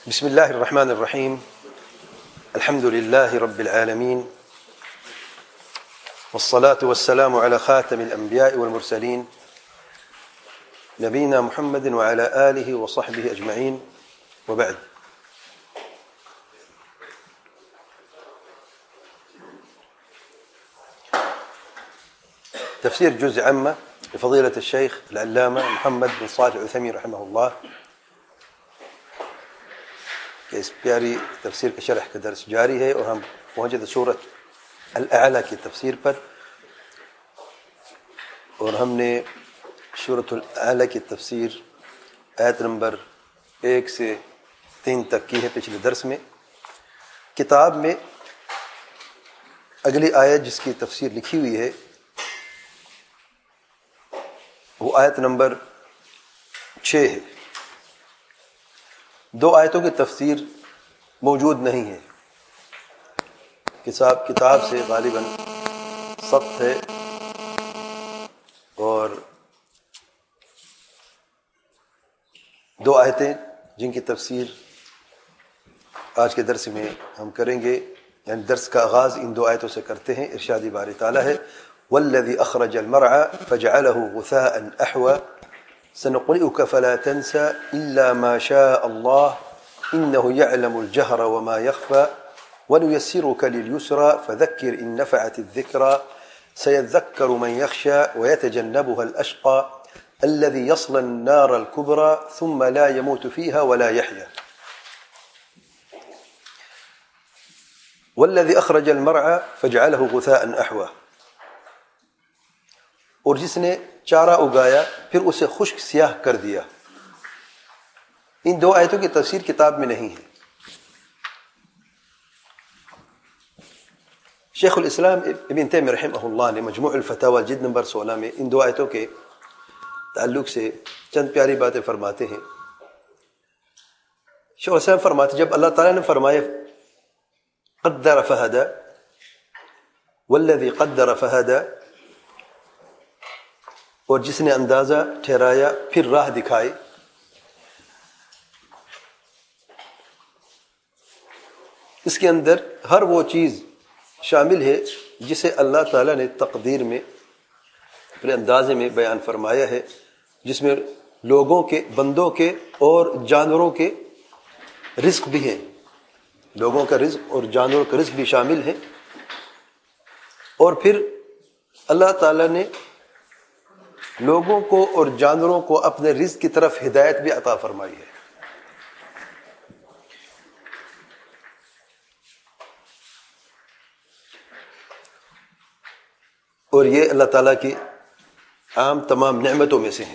بسم الله الرحمن الرحيم. الحمد لله رب العالمين، والصلاة والسلام على خاتم الأنبياء والمرسلين نبينا محمد وعلى آله وصحبه أجمعين، وبعد. تفسير جزء عامة لفضيلة الشيخ العلامة محمد بن صالح العثيمين رحمه الله، اس پیاری تفسیر کا شرح کا درس جاری ہے اور ہم پہنچے تھے سورۃ الاعلیٰ کی تفسیر پر، اور ہم نے سورۃ الاعلیٰ کی تفسیر آیت نمبر 1 سے 3 تک کی ہے پچھلے درس میں۔ کتاب میں اگلی آیت جس کی تفسیر لکھی ہوئی ہے وہ آیت نمبر 6 ہے۔ 2 آیتوں کی تفسیر موجود نہیں ہے، کتاب سے غالباً سقط ہے، اور 2 آیتیں جن کی تفسیر آج کے درس میں ہم کریں گے، یعنی درس کا آغاز ان 2 آیتوں سے کرتے ہیں۔ ارشاد باری تعالیٰ ہے وَالَّذِي أَخْرَجَ الْمَرْعَى فَجَعَلَهُ غُثَاءً أَحْوَىٰ سَنُقْرِئُكَ فَلَا تَنْسَىٰ إِلَّا مَا شَاءَ اللَّهُ إِنَّهُ يَعْلَمُ الْجَهْرَ وَمَا يَخْفَىٰ وَنُيَسِّرُكَ لِلْيُسْرَىٰ فَذَكِّرْ إِن نَّفَعَتِ الذِّكْرَىٰ سَيَذَّكَّرُ مَن يَخْشَىٰ وَيَتَجَنَّبُهَا الْأَشْقَىٰ الَّذِي يَصْلَى النَّارَ الْكُبْرَىٰ ثُمَّ لَا يَمُوتُ فِيهَا وَلَا يَحْيَىٰ وَالَّذِي أَخْرَجَ الْمَرْعَى فَجَعَلَهُ غُثَاءً أَحْوَىٰ، اور جس نے چارہ اگایا پھر اسے خشک سیاہ کر دیا۔ ان 2 آیتوں کی تفسیر کتاب میں نہیں ہے۔ شیخ الاسلام ابن تیمیہ رحمہ اللہ نے مجموع الفتاوی جلد نمبر 16 میں ان 2 آیتوں کے تعلق سے چند پیاری باتیں فرماتے ہیں۔ شیخ الاسلام فرماتے جب اللہ تعالیٰ نے فرمایا قدر فہدى والذی قدر فہدى، اور جس نے اندازہ ٹھہرایا پھر راہ دکھائی، اس کے اندر ہر وہ چیز شامل ہے جسے اللہ تعالیٰ نے تقدیر میں اپنے اندازے میں بیان فرمایا ہے، جس میں لوگوں کے، بندوں کے اور جانوروں کے رزق بھی ہیں، لوگوں کا رزق اور جانوروں کا رزق بھی شامل ہے۔ اور پھر اللہ تعالیٰ نے لوگوں کو اور جانوروں کو اپنے رزق کی طرف ہدایت بھی عطا فرمائی ہے۔ اور یہ اللہ تعالیٰ کی عام تمام نعمتوں میں سے ہے،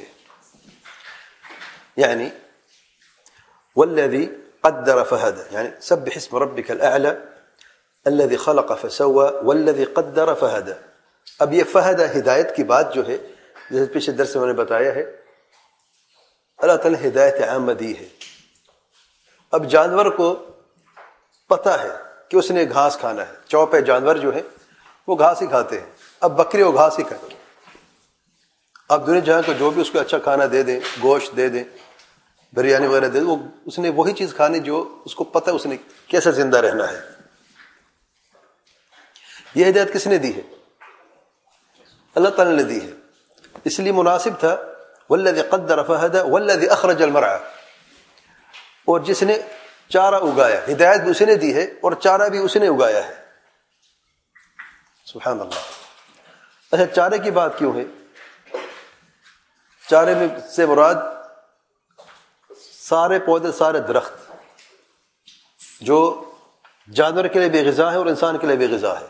یعنی والذی قدر فہدى، یعنی سبح اسم ربک الاعلی الذی خلق فسوى والذی قدر فہدى۔ اب یہ فہدى ہدایت کی بات جو ہے، جیسے پچھلے درس میں نے بتایا ہے، اللہ تعالیٰ نے ہدایت عامہ دی ہے۔ اب جانور کو پتہ ہے کہ اس نے گھاس کھانا ہے، چوپے جانور جو ہیں وہ گھاس ہی کھاتے ہیں، اب بکری وہ گھاس ہی کھائے۔ اب دنیا جہاں کو جو بھی اس کو اچھا کھانا دے دیں، گوشت دے دیں، بریانی وغیرہ دے دیں، وہ اس نے وہی چیز کھانی جو اس کو پتہ اس نے کیسے زندہ رہنا ہے۔ یہ ہدایت کس نے دی ہے؟ اللہ تعالیٰ نے دی ہے۔ اس لیے مناسب تھا والذی قدر فہدى والذی اخرج المرعى، اور جس نے چارہ اگایا، ہدایت بھی اسی نے دی ہے اور چارہ بھی اسی نے اگایا ہے۔ سبحان اللہ۔ اچھا، چارے کی بات کیوں ہے؟ چارے میں سے مراد سارے پودے، سارے درخت جو جانور کے لیے بے غذا ہے اور انسان کے لیے بے غذا ہے۔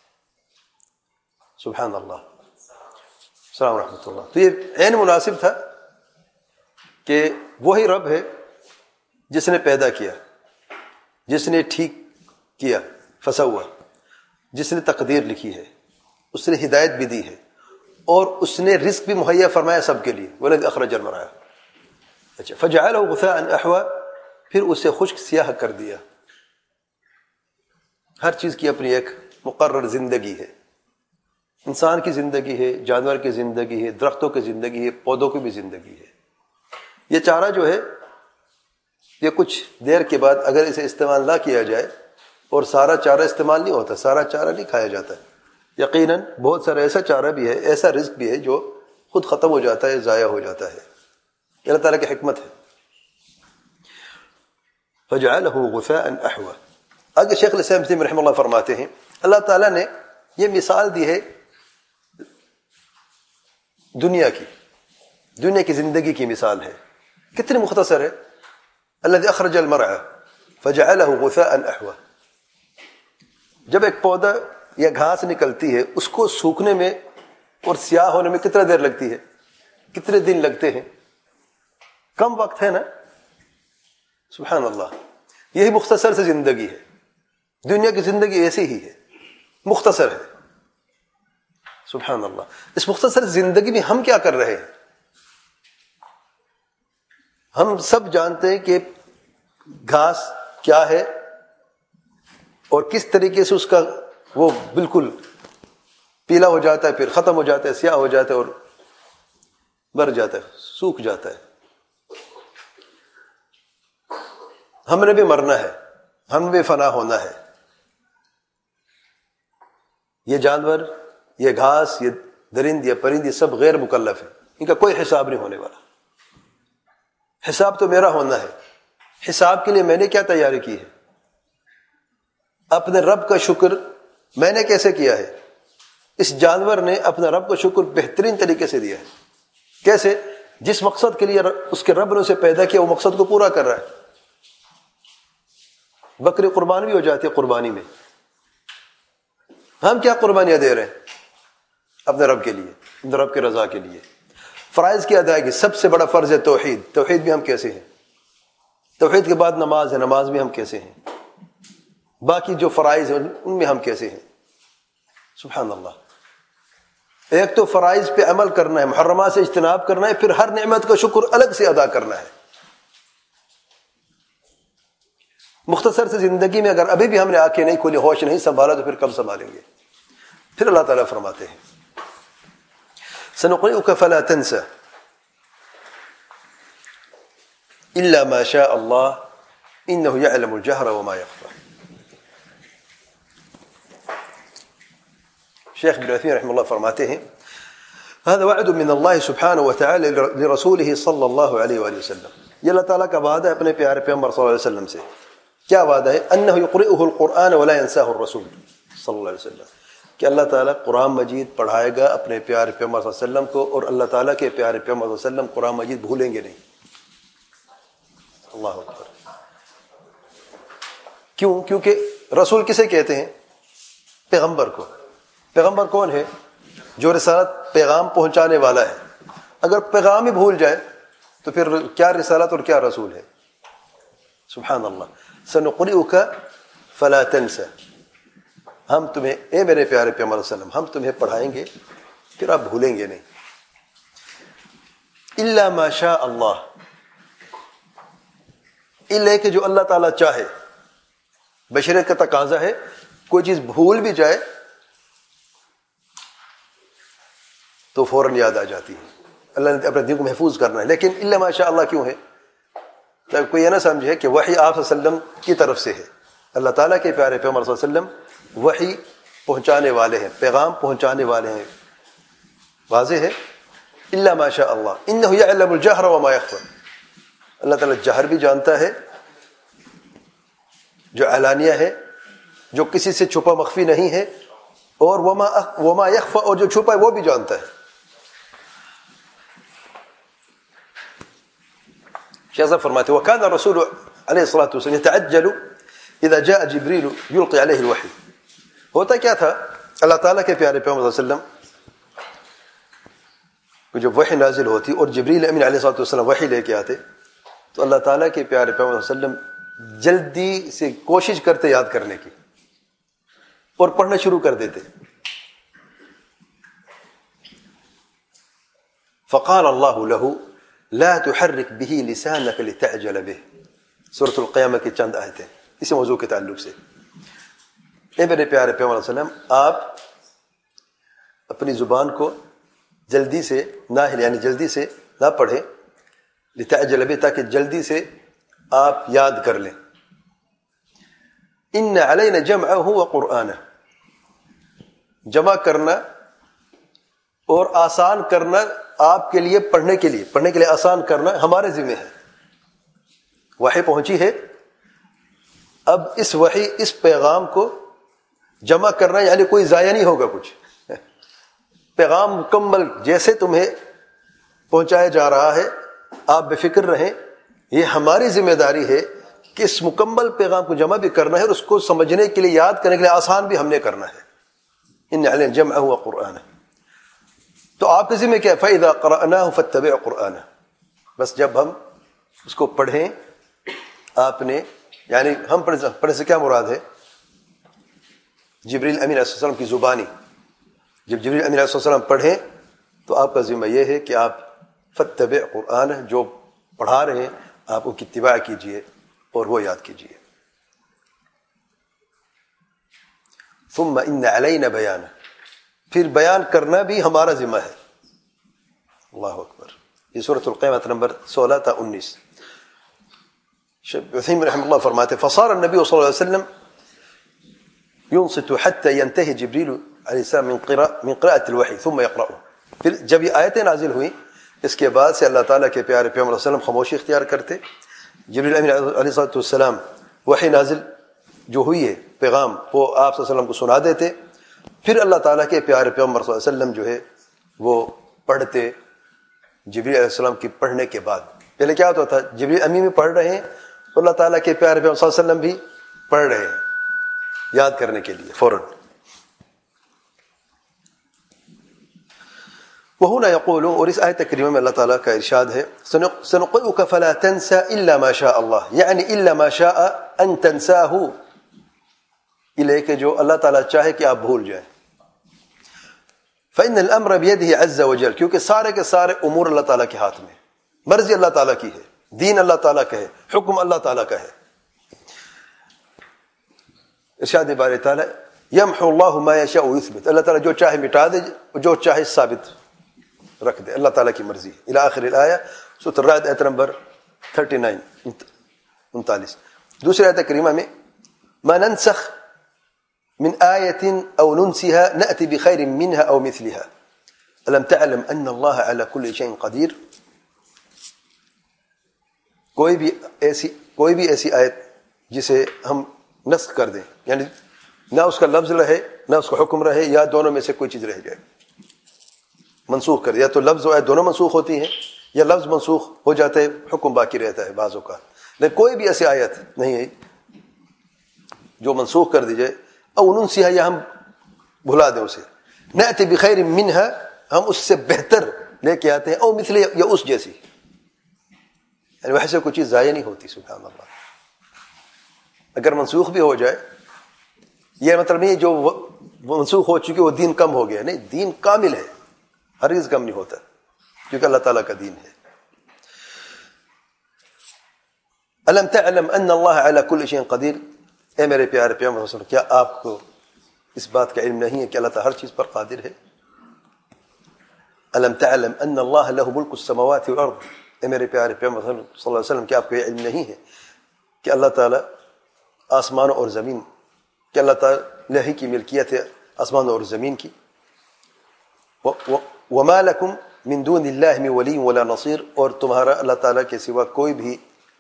سبحان اللہ، السلام ورحمۃ اللہ۔ تو یہ عین مناسب تھا کہ وہی رب ہے جس نے پیدا کیا، جس نے ٹھیک کیا، فسوى، جس نے تقدیر لکھی ہے، اس نے ہدایت بھی دی ہے، اور اس نے رزق بھی مہیا فرمایا سب کے لیے۔ وَالَّذِي أَخْرَجَ الْمَرْعَى، اچھا، فَجَعَلَهُ غُثَاءً أَحْوَىٰ، پھر اسے خشک سیاہ کر دیا۔ ہر چیز کی اپنی ایک مقرر زندگی ہے، انسان کی زندگی ہے، جانور کی زندگی ہے، درختوں کی زندگی ہے، پودوں کی بھی زندگی ہے۔ یہ چارہ جو ہے یہ کچھ دیر کے بعد اگر اسے استعمال نہ کیا جائے، اور سارا چارہ استعمال نہیں ہوتا، سارا چارہ نہیں کھایا جاتا ہے، یقیناً بہت سارا ایسا چارہ بھی ہے، ایسا رزق بھی ہے جو خود ختم ہو جاتا ہے، ضائع ہو جاتا ہے۔ یہ اللہ تعالیٰ کی حکمت ہے۔ فَجَعَلَهُ غُثَاءً أَحْوَىٰ۔ آگے شیخ الاسلام ابن تیمیہ رحمہ اللہ فرماتے ہیں اللہ تعالیٰ نے یہ مثال دی ہے دنیا کی زندگی کی مثال ہے، کتنی مختصر ہے۔ الذي اخرج المرعى فجعله غثاء احوى۔ جب ایک پودا یا گھاس نکلتی ہے، اس کو سوکھنے میں اور سیاہ ہونے میں کتنا دیر لگتی ہے، کتنے دن لگتے ہیں، کم وقت ہے نا۔ سبحان اللہ، یہی مختصر سے زندگی ہے، دنیا کی زندگی ایسی ہی ہے، مختصر ہے۔ سبحان اللہ، اس مختصر زندگی میں ہم کیا کر رہے ہیں؟ ہم سب جانتے ہیں کہ گھاس کیا ہے اور کس طریقے سے اس کا وہ بالکل پیلا ہو جاتا ہے، پھر ختم ہو جاتا ہے، سیاہ ہو جاتا ہے اور مر جاتا ہے، سوکھ جاتا ہے۔ ہم نے بھی مرنا ہے، ہم بھی فنا ہونا ہے۔ یہ جانور، یہ گھاس، یہ درند، یہ پرند، یہ سب غیر مکلف ہیں، ان کا کوئی حساب نہیں ہونے والا۔ حساب تو میرا ہونا ہے۔ حساب کے لیے میں نے کیا تیاری کی ہے؟ اپنے رب کا شکر میں نے کیسے کیا ہے؟ اس جانور نے اپنا رب کا شکر بہترین طریقے سے دیا ہے۔ کیسے؟ جس مقصد کے لیے اس کے رب نے اسے پیدا کیا، وہ مقصد کو پورا کر رہا ہے۔ بکری قربان بھی ہو جاتی ہے قربانی میں۔ ہم کیا قربانیاں دے رہے ہیں؟ اپنے رب کے لیے، اپنے رب کے رضا کے لیے۔ فرائض کی ادائیگی، سب سے بڑا فرض ہے توحید۔ توحید بھی ہم کیسے ہیں؟ توحید کے بعد نماز ہے، نماز بھی ہم کیسے ہیں؟ باقی جو فرائض ہیں ان میں ہم کیسے ہیں؟ سبحان اللہ، ایک تو فرائض پہ عمل کرنا ہے، محرمات سے اجتناب کرنا ہے، پھر ہر نعمت کا شکر الگ سے ادا کرنا ہے۔ مختصر سے زندگی میں اگر ابھی بھی ہم نے آنکھیں نہیں کھولی، ہوش نہیں سنبھالا، تو پھر کب سنبھالیں گے؟ پھر اللہ تعالیٰ فرماتے ہیں سنقرئك فلا تنسى إلا ما شاء الله إنه يعلم الجهر وما يخفى۔ شیخ ابن عثیمین رحمہ اللہ فرماتے ہیں هذا وعد من الله سبحانه وتعالى لرسوله صلی اللہ علیہ وآلہ وسلم۔ یہ اللہ تعالیٰ کا وعدہ ہے اپنے پیارے پیغمبر صلی اللہ علیہ وسلم سے۔ کیا وعدہ ہے؟ انه يقرئه القرآن ولا ينساه الرسول صلی اللہ علیہ وسلم، کہ اللہ تعالیٰ قرآن مجید پڑھائے گا اپنے پیارے پیغمبر صلی اللہ علیہ وسلم کو، اور اللہ تعالیٰ کے پیارے پیغمبر صلی اللہ علیہ وسلم قرآن مجید بھولیں گے نہیں۔ اللہ اکبر۔ کیوں؟ کیونکہ رسول کسے کہتے ہیں؟ پیغمبر کو۔ پیغمبر کون ہے؟ جو رسالت پیغام پہنچانے والا ہے۔ اگر پیغام ہی بھول جائے تو پھر کیا رسالت اور کیا رسول ہے؟ سبحان اللہ۔ سنقرئک فلا تنسى، ہم تمہیں، اے میرے پیارے پیغمبر صلی اللہ علیہ وسلم، ہم تمہیں پڑھائیں گے پھر آپ بھولیں گے نہیں۔ الا ما شاء اللہ، الا کہ جو اللہ تعالیٰ چاہے۔ بشریت کا تقاضا ہے کوئی چیز بھول بھی جائے تو فوراً یاد آ جاتی ہے۔ اللہ نے اپنے دین کو محفوظ کرنا ہے، لیکن الا ما شاء اللہ کیوں ہے؟ تاکہ کوئی یہ نہ سمجھے کہ وحی آپ صلی اللہ علیہ وسلم کی طرف سے ہے۔ اللہ تعالیٰ کے پیارے پیغمبر صلی اللہ علیہ وسلم وحی پہنچانے والے ہیں، پیغام پہنچانے والے ہیں۔ واضح ہے؟ الا ما شاء اللہ انه يعلم الجهر وما يخفى، اللہ تعالیٰ جہر بھی جانتا ہے، جو علانیہ ہے، جو کسی سے چھپا مخفی نہیں ہے، اور وما يخفى، اور جو چھپا ہے وہ بھی جانتا ہے۔ شیخ صاحب فرماتے ہیں وكان الرسول علیہ الصلوۃ والسلام يتعجل اذا جاء جبريل يلقي عليه الوحي۔ ہوتا کیا تھا؟ اللہ تعالیٰ کے پیارے پیغمبر صلی اللہ علیہ وسلم کو جب وحی نازل ہوتی اور جبریل امین علیہ الصلوۃ والسلام وحی لے کے آتے تو اللہ تعالیٰ کے پیارے پیغمبر صلی اللہ علیہ وسلم جلدی سے کوشش کرتے یاد کرنے کی اور پڑھنا شروع کر دیتے۔ فقال اللہ له لا تحرك به لسانك لتعجل به، سورۃ القیامہ کی چند آیتیں اسی موضوع کے تعلق سے۔ اے میرے پیارے پیغمبر صلی اللہ علیہ وسلم، آپ اپنی زبان کو جلدی سے نہ ہلیں، یعنی جلدی سے نہ پڑھیں، لتعجل به، تاکہ جلدی سے آپ یاد کر لیں. ان علینا جمعہ وقرآنہ، جمع کرنا اور آسان کرنا آپ کے لیے پڑھنے کے لیے آسان کرنا ہمارے ذمہ ہے. وحی پہنچی ہے، اب اس وحی اس پیغام کو جمع کرنا یعنی کوئی ضائع نہیں ہوگا کچھ. پیغام مکمل جیسے تمہیں پہنچایا جا رہا ہے، آپ بے فکر رہیں. یہ ہماری ذمہ داری ہے کہ اس مکمل پیغام کو جمع بھی کرنا ہے اور اس کو سمجھنے کے لیے، یاد کرنے کے لیے آسان بھی ہم نے کرنا ہے. ان علینا جمعہ وقرآنہ. تو آپ کے ذمہ کیا ہے؟ فَإِذَا قَرَأْنَاهُ فَاتَّبِعْ قُرْآنَهُ. بس جب ہم اس کو پڑھیں، آپ نے یعنی ہم پڑھنے سے کیا مراد ہے؟ جبریل امین علیہ السلام کی زبانی. جب جبریل امین علیہ السلام پڑھیں تو آپ کا ذمہ یہ ہے کہ آپ فَاتَّبِعْ قُرْآنَهُ، جو پڑھا رہے ہیں آپ ان کی اتباع کیجئے اور وہ یاد کیجئے. ثم ان علینا بیانہ، پھر بیان کرنا بھی ہمارا ذمہ ہے. اللہ اکبر. یہ سورۃ القیامہ نمبر 16 تا 19. شیخ عثیمین رحمہ اللہ فرماتے فصار النبی صلی اللہ علیہ وسلم ينصت حتى ينتهي جبریل علیہ السلام من قراءة الوحی ثم يقرأه. پھر جب یہ آیتیں نازل ہوئیں اس کے بعد سے اللہ تعالیٰ کے پیارے پیغمبر صلی اللہ علیہ وسلم خاموشی اختیار کرتے. جبریل امین علیہ السلام وحی نازل جو ہوئی ہے پیغام وہ آپ صلی اللہ علیہ وسلم کو سنا دیتے. پھر اللہ تعالیٰ کے پیارے پیغمبر صلی اللہ علیہ وسلم جو ہے وہ پڑھتے جبریل علیہ السلام کی پڑھنے کے بعد. پہلے کیا ہوتا تھا؟ جبریل امی بھی پڑھ رہے ہیں اور اللہ تعالیٰ کے پیارے پیغمبر صلی اللہ علیہ وسلم بھی پڑھ رہے ہیں یاد کرنے کے لیے فوراً. وہنا یقول، اور اس آیت کریمہ میں اللہ تعالیٰ کا ارشاد ہے سنقرئک فلا تنسى الا ما شاء اللہ، یعنی الا ما شاء ان تنساہ، یہ کہ جو اللہ تعالیٰ چاہے کہ آپ بھول جائیں. فإن الامر بيده عز وجل، کیونکہ سارے کے سارے امور اللہ تعالیٰ کے ہاتھ میں، مرضی اللہ تعالیٰ کی ہے، دین اللہ تعالیٰ کا ہے، حکم اللہ تعالیٰ کا ہے. ارشاد باری تعالیٰ یمحو اللہ ما یشاء ویثبت، اللہ تعالیٰ جو چاہے مٹا دے، جو چاہے ثابت رکھ دے. اللہ تعالیٰ کی مرضی. الی آخر الآیہ، سورۃ الرعد آیت نمبر 39. دوسری آیت کریمہ میں ما ننسخ من آیت او ننسها نأتی بخیر منها او مثلها الم تعلم ان اللہ علی کل شیء قدیر. کوئی بھی ایسی آیت جسے ہم نسخ کر دیں، یعنی نہ اس کا لفظ رہے نہ اس کا حکم رہے، یا دونوں میں سے کوئی چیز رہ جائے، منسوخ کر، یا تو لفظ و آیت دونوں منسوخ ہوتی ہیں یا لفظ منسوخ ہو جاتا ہے، حکم باقی رہتا ہے بعض اوقات. لیکن کوئی بھی ایسی آیت نہیں ہے جو منسوخ کر دی جائے. او ننسیہا، یا ہم بھلا دیں اسے. نأتی بخیر منہا، ہم اس سے بہتر لے کے آتے ہیں. او مثل، یا اس جیسی، یعنی ویسے کوئی چیز ضائع نہیں ہوتی. سبحان اللہ. اگر منسوخ بھی ہو جائے یہ مطلب نہیں جو منسوخ ہو چکی وہ دین کم ہو گیا، نہیں، دین کامل ہے، ہرگز کم نہیں ہوتا کیونکہ اللہ تعالیٰ کا دین ہے. الم تعلم ان اللہ علی کل شیء قدیر، اے میرے پیارے پیغمبر صلی اللہ علیہ وسلم، کیا آپ کو اس بات کا علم نہیں ہے کہ اللہ تعالیٰ ہر چیز پر قادر ہے؟ الم تعلم ان اللہ لہ ملک السماوات والارض، اے میرے پیارے پیغمبر صلی اللہ علیہ وسلم، کیا آپ کو یہ علم نہیں ہے کہ اللہ تعالیٰ آسمانوں اور زمین، کہ اللہ تعالیٰ ہی کی ملکیت ہے آسمانوں اور زمین کی. وما لکم من دون اللہ من ولی ولا نصیر، اور تمہارا اللہ تعالیٰ کے سوا کوئی بھی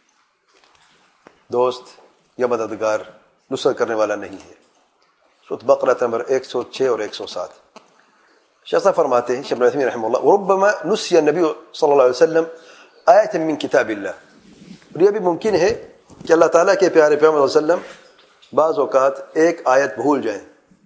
دوست یا مددگار، نصرت کرنے والا نہیں ہے. سورۃ بقرہ نمبر 106 اور 107. شیخ صاحب فرماتے ہیں، شیخ ابن عثیمین رحمہ اللہ، وربما نسی النبی صلی اللہ علیہ وسلم آیت من کتاب اللہ، اور یہ بھی ممکن ہے کہ اللہ تعالیٰ کے پیارے پیغمبر صلی اللہ علیہ وسلم بعض اوقات ایک آیت بھول جائیں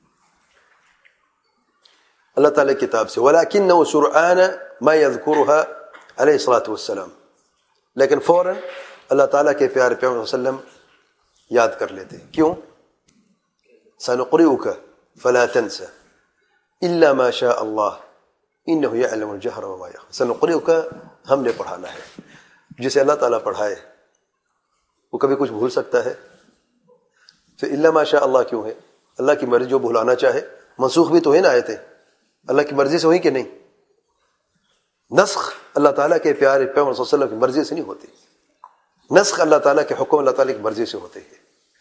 اللہ تعالیٰ کی کتاب سے. ولیکنہ سرعان ما یذکرها علیہ الصلاۃ والسلام، لیکن فوراً اللہ تعالیٰ کے پیارے پیغمبر صلی اللہ علیہ وسلم یاد کر لیتے. کیوں؟ سنقرئک فلا تنسى الا ما شاء اللہ انہ یعلم الجہر وما یخفی. سنقرئک، ہم نے پڑھانا ہے. جسے اللہ تعالیٰ پڑھائے وہ کبھی کچھ بھول سکتا ہے؟ تو الا ما شاء اللہ کیوں ہے؟ اللہ کی مرضی، جو بھلانا چاہے. منسوخ بھی تو ہے نا آیتیں، اللہ کی مرضی سے ہوئی کہ نہیں؟ نسخ اللہ تعالیٰ کے پیارے پیغمبر صلی اللہ علیہ وسلم کی مرضی سے نہیں ہوتی. نسخ اللہ تعالیٰ کے حکم اللہ تعالیٰ کی مرضی سے ہوتے ہیں.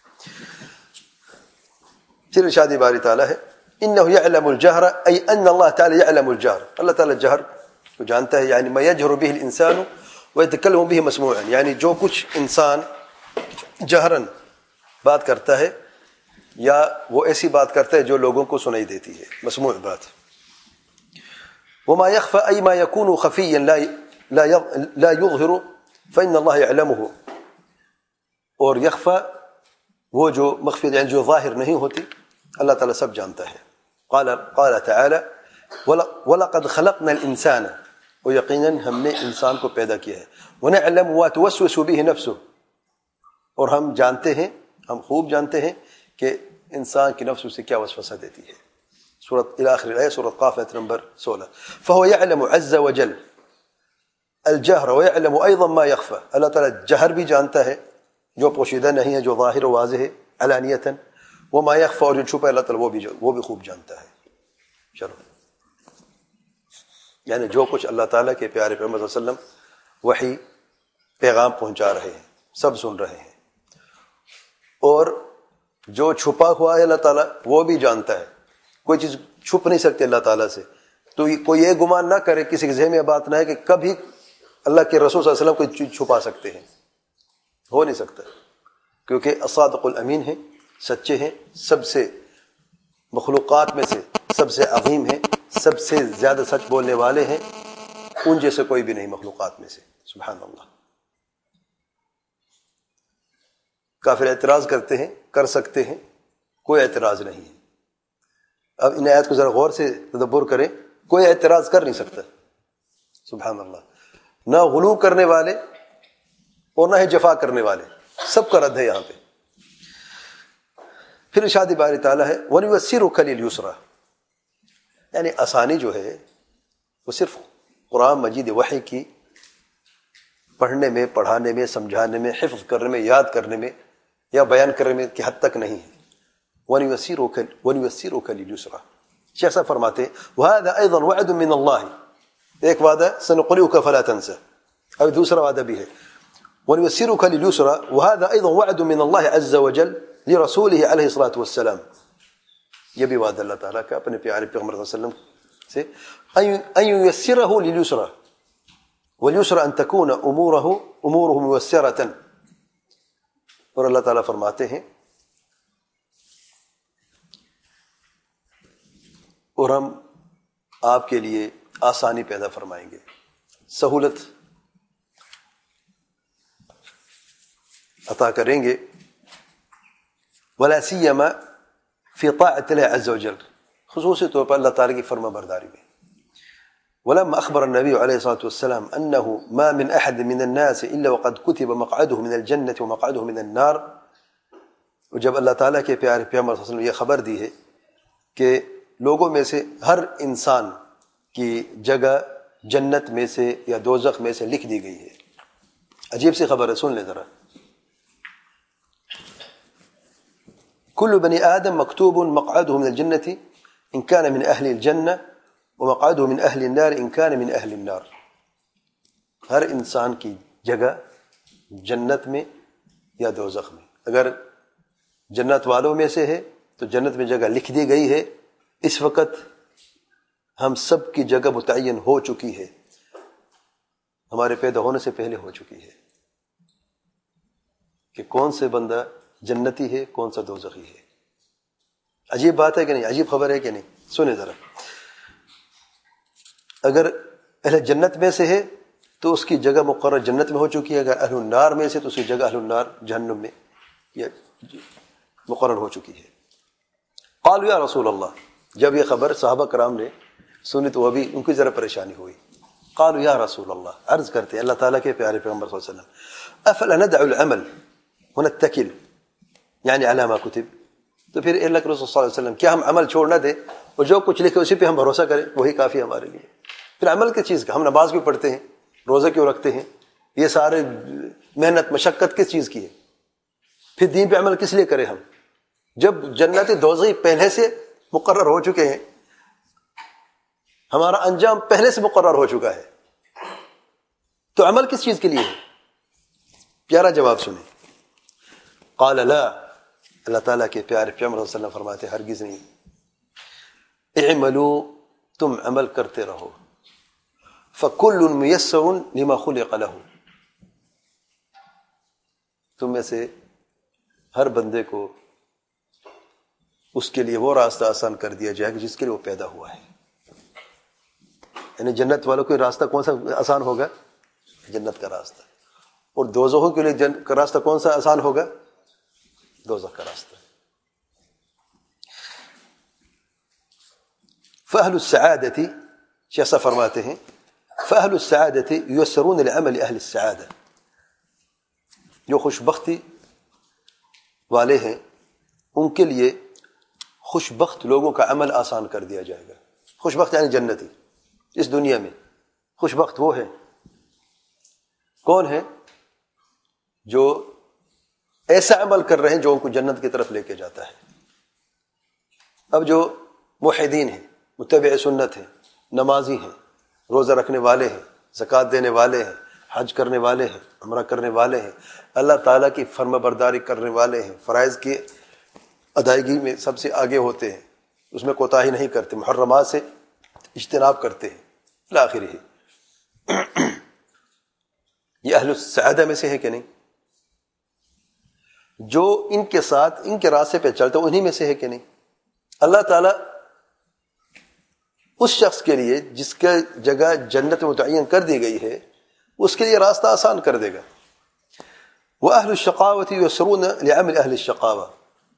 پھر ارشاد باری تعالیٰ ہے انه يعلم الجهر اي ان الله تعالى يعلم الجهر. اللہ تعالیٰ جہر کو جانتا ہے، یعنی ما يجهر به الانسان ويتكلم به مسموعا، یعنی جو کچھ انسان جہرن بات کرتا ہے یا وہ ایسی بات کرتا ہے جو لوگوں کو سنائی دیتی ہے، مسموع بات. وما يخفى اي ما يكون خفيا لا يظهر فان الله يعلمه. اور یخفا وہ جو مخفی یعنی جو ظاہر نہیں ہوتی، اللہ تعالیٰ سب جانتا ہے. قال تعالی وَلَقَدْ خَلَقْنَا الْإِنسَانَ، اور یقیناً ہم نے انسان کو پیدا کیا ہے. وَنَعْلَمُ مَا تُوَسْوِسُ بِهِ نَفْسُهُ، اور ہم جانتے ہیں، ہم خوب جانتے ہیں کہ انسان کی نفس اسے کیا وسوسہ دیتی ہے. سورۃ الآخر الآیہ سورۃ قاف آیت نمبر 16. فَهُوَ يَعْلَمُ عَزَّ وَجَلَّ الْجَهْرَ وَيَعْلَمُ أَيْضًا مَا يَخْفَى. اللہ تعالیٰ جہر بھی جانتا ہے جو پوشیدہ نہیں ہے، جو ظاہر و واضح ہے علانیتاً. وما يخفى، اور جو چھپا اللہ تعالیٰ وہ بھی خوب جانتا ہے. چلو، یعنی جو کچھ اللہ تعالیٰ کے پیارے پیغمبر صلی اللہ علیہ وسلم وحی پیغام پہنچا رہے ہیں سب سن رہے ہیں، اور جو چھپا ہوا ہے اللہ تعالیٰ وہ بھی جانتا ہے. کوئی چیز چھپ نہیں سکتی اللہ تعالیٰ سے. تو کوئی یہ گمان نہ کرے، کسی کے ذہن میں بات نہ ہے کہ کبھی اللہ کے رسول صلی اللہ علیہ وسلم کوئی چیز چھپا سکتے ہیں. ہو نہیں سکتا، کیونکہ الصادق الامین ہیں، سچے ہیں، سب سے مخلوقات میں سے سب سے عظیم ہیں، سب سے زیادہ سچ بولنے والے ہیں. ان جیسے کوئی بھی نہیں مخلوقات میں سے. سبحان اللہ. کافر اعتراض کرتے ہیں، کر سکتے ہیں، کوئی اعتراض نہیں ہے. اب ان آیات کو ذرا غور سے تدبر کریں، کوئی اعتراض کر نہیں سکتا. سبحان اللہ. نہ غلو کرنے والے اور نہ ہی جفا کرنے والے، سب کا رد ہے یہاں پہ. پھر ارشاد باری تعالیٰ ہے وَنُيَسِّرُكَ لِلْيُسْرَى، یعنی آسانی جو ہے وہ صرف قرآن مجید وحی کی پڑھنے میں، پڑھانے میں، سمجھانے میں، حفظ کرنے میں، یاد کرنے میں یا بیان کرنے میں کی حد تک نہیں ہے. وَنُيَسِّرُكَ لِلْيُسْرَى. شیخ صاحب فرماتے ہیں وَهَذَا أَيْضًا وَعْدٌ مِّنَ اللَّهِ، ایک وعدہ سَنُقْرِئُكَ فَلَا تَنْسَ، اور دوسرا وعدہ بھی ہے وَنُيَسِّرُكَ لِلْيُسْرَى وَهَذَا أَيْضًا وَعْدٌ مِّنَ اللَّهِ عَزَّ وَجَلَّ لِرَسُولِهِ علیہ الصلاۃ والسلام. یہ بھی وعدہ اللہ تعالیٰ کا اپنے پیارے پیغمبر صلی اللہ علیہ وسلم سے أَن يُيَسِّرَهُ لِلْيُسْرَى وَالْيُسْرَى أَن تَكُونَ أُمُورُهُ مُيَسَّرَةً. اور اللہ تعالیٰ فرماتے ہیں اور ہم آپ کے لیے آسانی پیدا فرمائیں گے، سہولت عطا کریں گے. ولا سیما فی طاعت اللہ عز وجل، خصوصی طور پر اللہ تعالیٰ کی فرما برداری میں. ولما اخبر النبی علیہ الصلوۃ والسلام انه ما من احد من الناس الا وقد كتب مقعده من الجنة ومقعده من النار، اور جب اللہ تعالیٰ کے پیارے پیغمبر صلی اللہ علیہ وسلم یہ خبر دی ہے کہ لوگوں میں سے ہر انسان کی جگہ جنت میں سے یا دوزخ میں سے لکھ دی گئی ہے. عجیب سی خبر ہے، سن لیں ذرا. كل بني آدم مكتوب مقعده من الجنة إن كان من أهل الجنة ومقعده من أهل النار إن كان من أهل النار. ہر انسان کی جگہ جنت میں یا دوزخ میں. اگر جنت والوں میں سے ہے تو جنت میں جگہ لکھ دی گئی ہے. اس وقت ہم سب کی جگہ متعین ہو چکی ہے، ہمارے پیدا ہونے سے پہلے ہو چکی ہے کہ کون سے بندہ جنتی ہے، کون سا دوزخی ہے. عجیب بات ہے کہ نہیں؟ عجیب خبر ہے کہ نہیں؟ سنیں ذرا. اگر اہل جنت میں سے ہے تو اس کی جگہ مقرر جنت میں ہو چکی ہے، اگر اہل النار میں سے تو اس کی جگہ اہل النار جہنم میں مقرر ہو چکی ہے. قالوا یا رسول اللہ، جب یہ خبر صحابہ کرام نے سنی تو وہ بھی ان کی ذرا پریشانی ہوئی. قالوا یا رسول اللہ، عرض کرتے ہیں اللہ تعالیٰ کے پیارے پیغمبر صلی اللہ علیہ وسلم افلا ندع العمل ونتکل یعنی علی ما کتب، تو پھر اللہ کے رسول صلی اللہ علیہ وسلم کیا ہم عمل چھوڑ نہ دیں اور جو کچھ لکھے اسی پہ ہم بھروسہ کریں، وہی کافی ہمارے لیے. پھر عمل کس چیز کا؟ ہم نماز کیوں پڑھتے ہیں، روزہ کیوں رکھتے ہیں، یہ سارے محنت مشقت کس چیز کی ہے؟ پھر دین پہ عمل کس لیے کریں ہم جب جنت دوزخی پہلے سے مقرر ہو چکے ہیں، ہمارا انجام پہلے سے مقرر ہو چکا ہے، تو عمل کس چیز کے لیے ہے؟ پیارا جواب سنیں. قال لا، اللہ تعالیٰ کے پیارے پیغمبر صلی اللہ علیہ وسلم فرماتے ہرگز نہیں. اعملوا، تم عمل کرتے رہو. فکل میسر لما خلق له، تم میں سے ہر بندے کو اس کے لیے وہ راستہ آسان کر دیا جائے گا جس کے لیے وہ پیدا ہوا ہے. یعنی جنت والوں کو راستہ کون سا آسان ہوگا؟ جنت کا راستہ. اور دوزخوں کے لیے کا راستہ کون سا آسان ہوگا؟ دوزخ کا راستہ. فأهل السعادة، شیخ فرماتے ہیں فأهل السعادة ييسرون لعمل أهل السعادة، جو خوش بختی والے ہیں ان کے لیے خوش بخت لوگوں کا عمل آسان کر دیا جائے گا. خوش بخت یعنی جنتی. اس دنیا میں خوش بخت وہ ہے، کون ہے؟ جو ایسا عمل کر رہے ہیں جو ان کو جنت کی طرف لے کے جاتا ہے. اب جو موحدین ہیں، متبع سنت ہیں، نمازی ہیں، روزہ رکھنے والے ہیں، زکوٰۃ دینے والے ہیں، حج کرنے والے ہیں، عمرہ کرنے والے ہیں، اللہ تعالیٰ کی فرما برداری کرنے والے ہیں، فرائض کی ادائیگی میں سب سے آگے ہوتے ہیں، اس میں کوتاہی نہیں کرتے، محرمات سے اجتناب کرتے ہیں الآخر ہی. یہ اہل السعادہ میں سے ہے کہ نہیں؟ جو ان کے ساتھ ان کے راستے پہ چلتے انہی میں سے ہے کہ نہیں؟ اللہ تعالیٰ اس شخص کے لیے جس کا جگہ جنت متعین کر دی گئی ہے اس کے لیے راستہ آسان کر دے گا. وَأَهْلُ الشَّقَاوَةِ يُيَسَّرُونَ لِعَمَلِ أَهْلِ الشَّقَاوَةِ،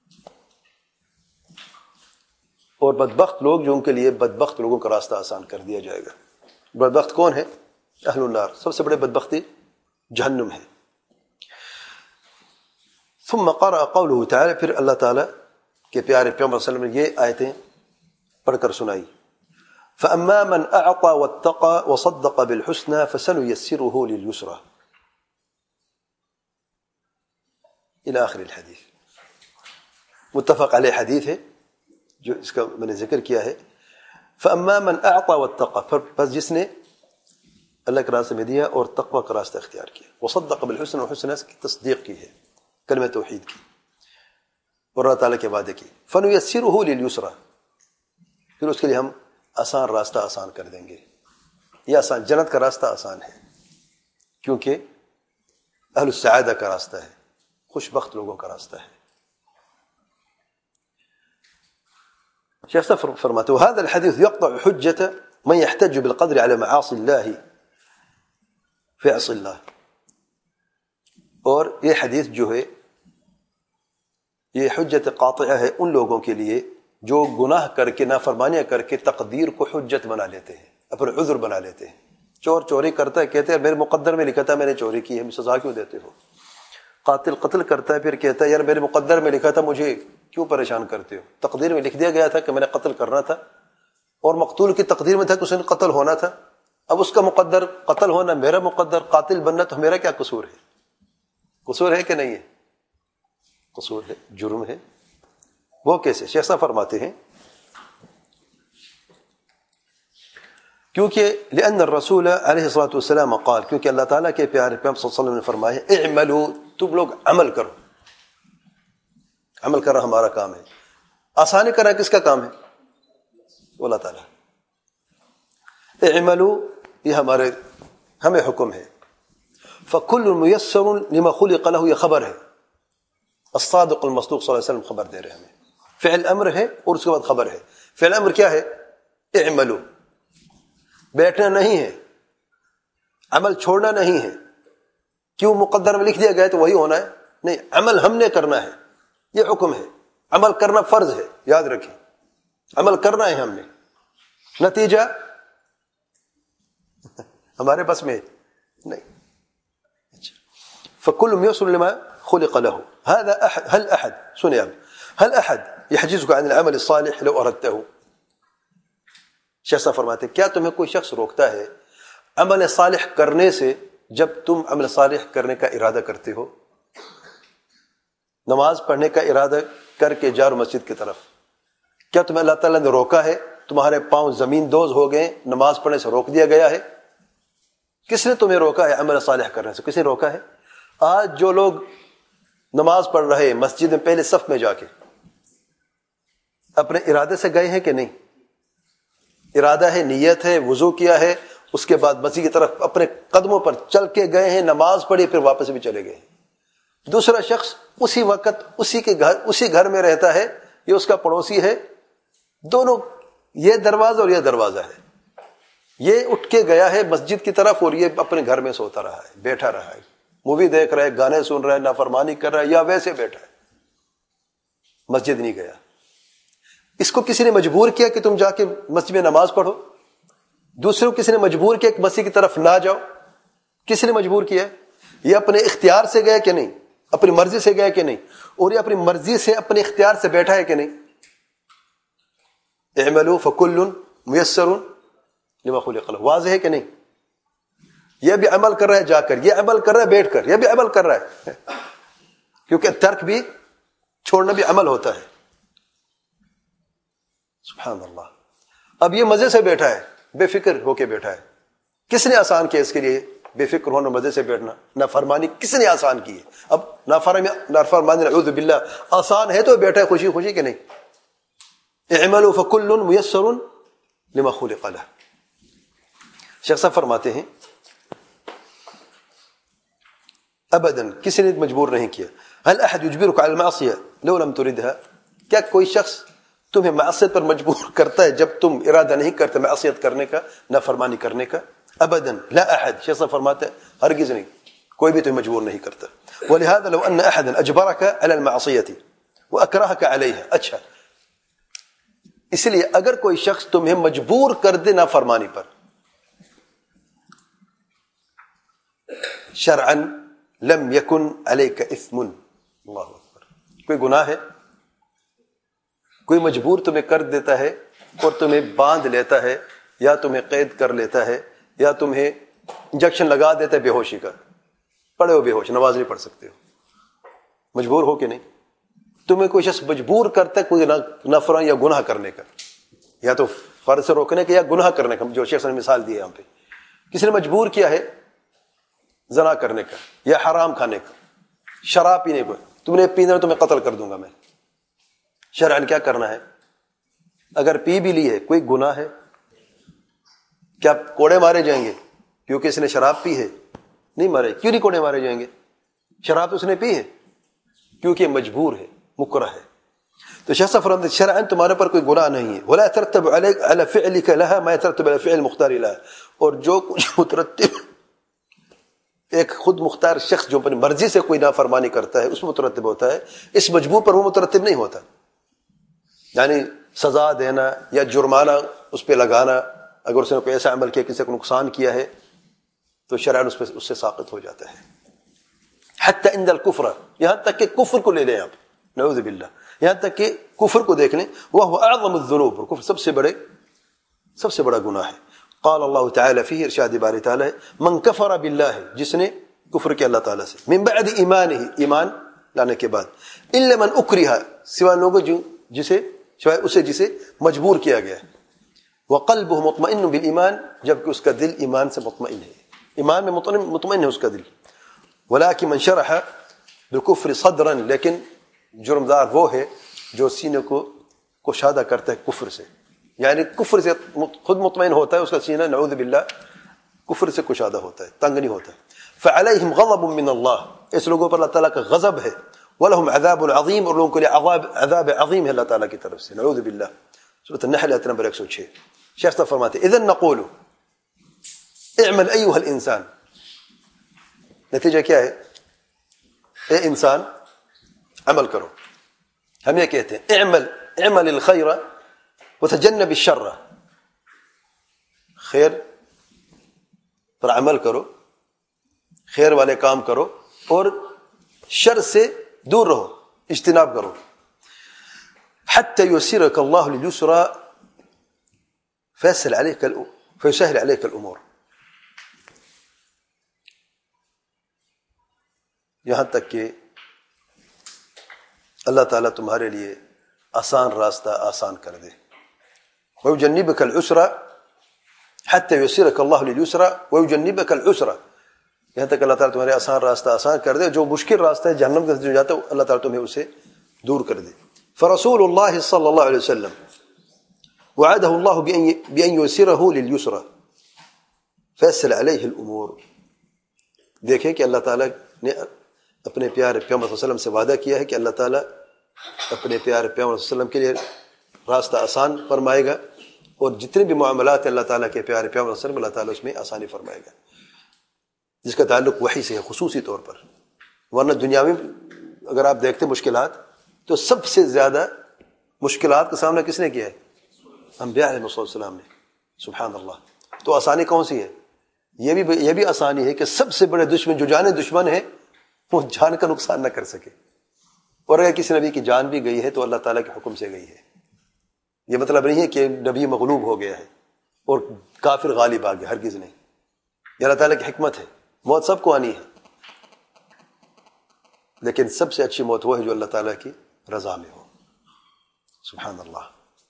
اور بدبخت لوگ جو ان کے لیے بدبخت لوگوں کا راستہ آسان کر دیا جائے گا. بدبخت کون ہے؟ اہل النار. سب سے بڑے بدبختی جہنم ہے. ثم قرأ قوله تعالی، پھر اللہ تعالیٰ کے پیارے پیغمبر صلی اللہ علیہ وسلم نے یہ آیتیں پڑھ کر سنائی. فَأَمَّا مَنْ أَعْطَى وَاتَّقَى وَصَدَّقَ بِالْحُسْنَى فَسَنُيَسِّرُهُ لِلْيُسْرَى إلى آخر الحدیث. متفق علیہ حدیث ہے جو اس کا میں نے ذکر کیا ہے. فَأَمَّا مَنْ أَعْطَى وَاتَّقَى، پس جس نے اللہ کے راستے میں دیا اور تقوی کا راستہ اختیار کیا. وَصَدَّقَ بِالْحُسْنَى، وحسنہ کی تصدیق کی ہے، کلمہ توحید کی اور اللہ تعالیٰ کے وعدے کی. فَنُيَسِّرُهُ لِلْيُسْرَى، پھر اس کے لیے ہم آسان راستہ آسان کر دیں گے. یہ آسان، جنت کا راستہ آسان ہے کیونکہ اہل السعادہ کا راستہ ہے، خوش بخت لوگوں کا راستہ ہے. شیخ صاحب فرماتے وهذا الحديث يقطع حجة من يحتج بالقدر على معاصي الله فيعصي الله. اور یہ حدیث جو ہے یہ حجت قاطعہ ہے ان لوگوں کے لیے جو گناہ کر کے، نافرمانیاں کر کے تقدیر کو حجت بنا لیتے ہیں، اپنا عذر بنا لیتے ہیں. چور چوری کرتا ہے، کہتے ہیں میرے مقدر میں لکھا تھا میں نے چوری کی ہے، مجھے سزا کیوں دیتے ہو؟ قاتل قتل کرتا ہے، پھر کہتا ہے یار میرے مقدر میں لکھا تھا، مجھے کیوں پریشان کرتے ہو؟ تقدیر میں لکھ دیا گیا تھا کہ میں نے قتل کرنا تھا، اور مقتول کی تقدیر میں تھا کہ اس نے قتل ہونا تھا. اب اس کا مقدر قتل ہونا، میرا مقدر قاتل بننا، تو میرا کیا قصور ہے؟ قصور ہے کہ نہیں ہے؟ قصور ہے، جرم ہے. وہ کیسے؟ شیخ صاحب فرماتے ہیں کیونکہ لأن الرسول علیہ الصلوۃ والسلام قال، کیونکہ اللہ تعالیٰ کے پیارے پیغمبر صلی اللہ علیہ وسلم نے فرمایا اعملوا، تم لوگ عمل کرو. عمل کرنا ہمارا کام ہے. آسانی کرنا کس کا کام ہے؟ اللہ تعالیٰ. اعملوا یہ ہمیں حکم ہے. فکل میسر لما خلق له، یہ خبر ہے. الصادق المصدوق صلی اللہ علیہ وسلم خبر دے رہے ہیں ہمیں. فعل امر ہے اور اس کے بعد خبر ہے. فعل امر کیا ہے؟ اعملوا، بیٹھنا نہیں ہے، عمل چھوڑنا نہیں ہے. کیوں مقدر میں لکھ دیا گیا تو وہی ہونا ہے؟ نہیں، عمل ہم نے کرنا ہے، یہ حکم ہے. عمل کرنا فرض ہے، یاد رکھیں، عمل کرنا ہے ہم نے. نتیجہ ہمارے بس میں نہیں. فکل میسر لما خلق له. هذا هل احد، سنیں اب، هل احد يحجزك عن العمل الصالح لو اردته؟ شیخ صاحب فرماتے کیا تمہیں کوئی شخص روکتا ہے عمل صالح کرنے سے جب تم عمل صالح کرنے کا ارادہ کرتے ہو؟ نماز پڑھنے کا ارادہ کر کے جا رہے مسجد کی طرف، کیا تمہیں اللہ تعالیٰ نے روکا ہے؟ تمہارے پاؤں زمین دوز ہو گئے، نماز پڑھنے سے روک دیا گیا ہے. کس نے تمہیں روکا ہے عمل صالح کرنے سے؟ کس نے روکا ہے؟ آج جو لوگ نماز پڑھ رہے مسجد میں پہلے صف میں جا کے اپنے ارادے سے گئے ہیں کہ نہیں؟ ارادہ ہے، نیت ہے، وضو کیا ہے، اس کے بعد مسجد کی طرف اپنے قدموں پر چل کے گئے ہیں، نماز پڑھی، پھر واپس بھی چلے گئے ہیں۔ دوسرا شخص اسی وقت اسی گھر میں رہتا ہے، یہ اس کا پڑوسی ہے، دونوں یہ دروازہ اور یہ دروازہ ہے، یہ اٹھ کے گیا ہے مسجد کی طرف اور یہ اپنے گھر میں سوتا رہا ہے، بیٹھا رہا ہے، مووی دیکھ رہا ہے، گانے سن رہا ہے، نافرمانی کر رہا ہے، یا ویسے بیٹھا ہے، مسجد نہیں گیا۔ اس کو کسی نے مجبور کیا کہ تم جا کے مسجد میں نماز پڑھو؟ دوسروں کو کسی نے مجبور کیا کہ مسجد کی طرف نہ جاؤ؟ کسی نے مجبور کیا؟ یہ اپنے اختیار سے گیا کہ نہیں؟ اپنی مرضی سے گیا کہ نہیں؟ اور یہ اپنی مرضی سے اپنے اختیار سے بیٹھا ہے کہ نہیں؟ اعملوا فکل میسر لما خلق له، واضح ہے کہ نہیں؟ یہ بھی عمل کر رہا ہے جا کر، یہ عمل کر رہا ہے بیٹھ کر، یہ بھی عمل کر رہا ہے، کیونکہ ترک بھی چھوڑنا بھی عمل ہوتا ہے۔ سبحان اللہ۔ اب یہ مزے سے بیٹھا ہے، بے فکر ہو کے بیٹھا ہے۔ کس نے آسان کیا اس کے لیے بے فکر ہونا، مزے سے بیٹھنا؟ نافرمانی کس نے آسان کی ہے؟ اب نافرمانی نعوذ باللہ آسان ہے تو بیٹھا ہے خوشی خوشی کہ نہیں؟ اعملوا فکل میسر لما خلق له۔ شیخ صاحب فرماتے ہیں ابداً کسی نے مجبور نہیں کیا۔ هل احد يجبرك على المعصية لو لم تردها؟ کیا کوئی شخص تمہیں معصیت پر مجبور کرتا ہے جب تم ارادہ نہیں کرتے معصیت کرنے کا، نافرمانی کرنے کا؟ ابداً لا احد، شیخ صاحب فرماتے ہیں ہرگز نہیں، کوئی بھی تمہیں مجبور نہیں کرتا۔ ولهذا لو ان احدا اجبرك على المعصية واكرهك عليها، اچھا اس لیے اگر کوئی شخص تمہیں مجبور کر دے نافرمانی پر، شرعا لم يكن عليك اثم، اللہ اکبر، کوئی گناہ ہے؟ کوئی مجبور تمہیں کر دیتا ہے اور تمہیں باندھ لیتا ہے یا تمہیں قید کر لیتا ہے یا تمہیں انجیکشن لگا دیتا ہے بے ہوشی کا، پڑے ہو بے ہوش، نماز نہیں پڑھ سکتے ہو، مجبور ہو کہ نہیں؟ تمہیں کوئی شخص مجبور کرتا ہے کوئی نافرمان یا گناہ کرنے کا، یا تو فرض سے روکنے کا یا گناہ کرنے کا، جو شیخ نے مثال دی ہے یہاں پہ، کسی نے مجبور کیا ہے زنا کرنے کا یا حرام کھانے کا، شراب پینے کو، تم نے پینا تمہیں قتل کر دوں گا میں، شرعاً کیا کرنا ہے؟ اگر پی بھی لی ہے کوئی گناہ ہے؟ کیا کوڑے مارے جائیں گے کیونکہ اس نے شراب پی ہے؟ نہیں مارے۔ کیوں نہیں کوڑے مارے جائیں گے؟ شراب تو اس نے پی ہے، کیونکہ مجبور ہے، مکرہ ہے۔ تو شیخ صاحب فرماتے ہیں شرعاً تمہارے پر کوئی گناہ نہیں ہے، ولا يترتب على فعلك لها ما يترتب على فعل المختار لها، اور جو کچھ مترتب ایک خود مختار شخص جو اپنی مرضی سے کوئی نافرمانی کرتا ہے اس میں مترتب ہوتا ہے، اس مجبور پر وہ مترتب نہیں ہوتا۔ یعنی سزا دینا یا جرمانہ اس پہ لگانا، اگر اس نے کوئی ایسا عمل کیا کسی کو نقصان کیا ہے تو شرعاً اس سے ساقط ہو جاتا ہے۔ حتی عند الکفر، یہاں تک کہ کفر کو لے لیں آپ، نعوذ باللہ، یہاں تک کہ کفر کو دیکھ لیں، وہ اعظم الذنوب، اور کفر سب سے بڑا گناہ ہے۔ قال اللہ تعالی فیہ، ارشاد باری تعالی ہے، من کفر باللہ، جس نے کفر کیا اللہ تعالیٰ سے، من بعد ایمانہ، ایمان لانے کے بعد، الا من اکرہ، سوائے لوگوں جسے مجبور کیا گیا، وقلبہ مطمئن بالایمان، جبکہ اس کا دل ایمان سے مطمئن ہے، ایمان میں مطمئن ہے اس کا دل۔ ولکن من شرح بالکفر صدرا، لیکن جرمدار وہ ہے جو سینے کو کشادہ کرتا ہے کفر سے، یعنی کفر سے خود مطمئن ہوتا ہے، اس کا سینہ نعوذ باللہ کفر سے کشادہ ہوتا ہے، تنگ نہیں ہوتا ہے۔ فعلیہم غضب من اللہ، اس لوگوں پر اللہ تعالیٰ کا غضب ہے، وَلَهُمْ عَذَابٌ عَظِيمٌ، اور لوگوں کے لیے عذاب عظیم ہے اللہ تعالیٰ کی طرف سے، نعوذ باللہ۔ سورۃ النحل آیت نمبر 106۔ شیخ صاحب فرماتے اذن نقول اعمل ایھا الانسان، نتیجہ کیا ہے؟ اے انسان عمل کرو، ہم یہ کہتے ہیں اعمل الخیر وتجنب الشر، خیر پر عمل کرو، خیر والے کام کرو اور شر سے دور رہو، اجتناب کرو۔ حتى يسرك الله لليسرى فيسهل عليك الامور، یہاں تک کہ اللہ تعالیٰ تمہارے لیے آسان راستہ آسان کر دے۔ ويجنبك العسرى، حتى يسرك الله لليسرى ويجنبك العسرى، یہاں تک اللہ تعالیٰ تمہارے آسان راستہ آسان کر دے، جو مشکل راستہ ہے جہنم کا جو جاتا ہے اللہ تعالیٰ تمہیں اسے دور کر دے۔ فرسول اللہ صلی اللہ علیہ وسلم وعدہ اللہ بأن یسرہ للیسرى فیصل علیہ الامور۔ دیکھیں کہ اللہ تعالیٰ نے اپنے پیارے پیغمبر صلی اللہ علیہ وسلم سے وعدہ کیا ہے کہ اللہ تعالیٰ اپنے پیارے پیغمبر صلی اللہ علیہ وسلم کے لیے راستہ آسان فرمائے گا، اور جتنے بھی معاملات ہیں اللہ تعالیٰ کے پیارے پیغمبر صلی اللہ علیہ وسلم اللہ تعالیٰ اس میں آسانی فرمائے گا، جس کا تعلق وحی سے ہے خصوصی طور پر۔ ورنہ دنیا میں اگر آپ دیکھتے مشکلات تو سب سے زیادہ مشکلات کا سامنا کس نے کیا ہے؟ انبیاء علیہ السلام نے۔ سبحان اللہ۔ تو آسانی کون سی ہے؟ یہ بھی آسانی ہے کہ سب سے بڑے دشمن جو جان دشمن ہے وہ جان کا نقصان نہ کر سکے، اور اگر کسی نبی کی جان بھی گئی ہے تو اللہ تعالیٰ کے حکم سے گئی ہے۔ یہ مطلب نہیں ہے کہ نبی مغلوب ہو گیا ہے اور کافر غالب آ گیا، ہرگز نہیں۔ یہ اللہ تعالیٰ کی حکمت ہے، موت سب کو آنی ہے، لیکن سب سے اچھی موت وہ ہے جو اللہ تعالیٰ کی رضا میں ہو۔ سبحان اللہ۔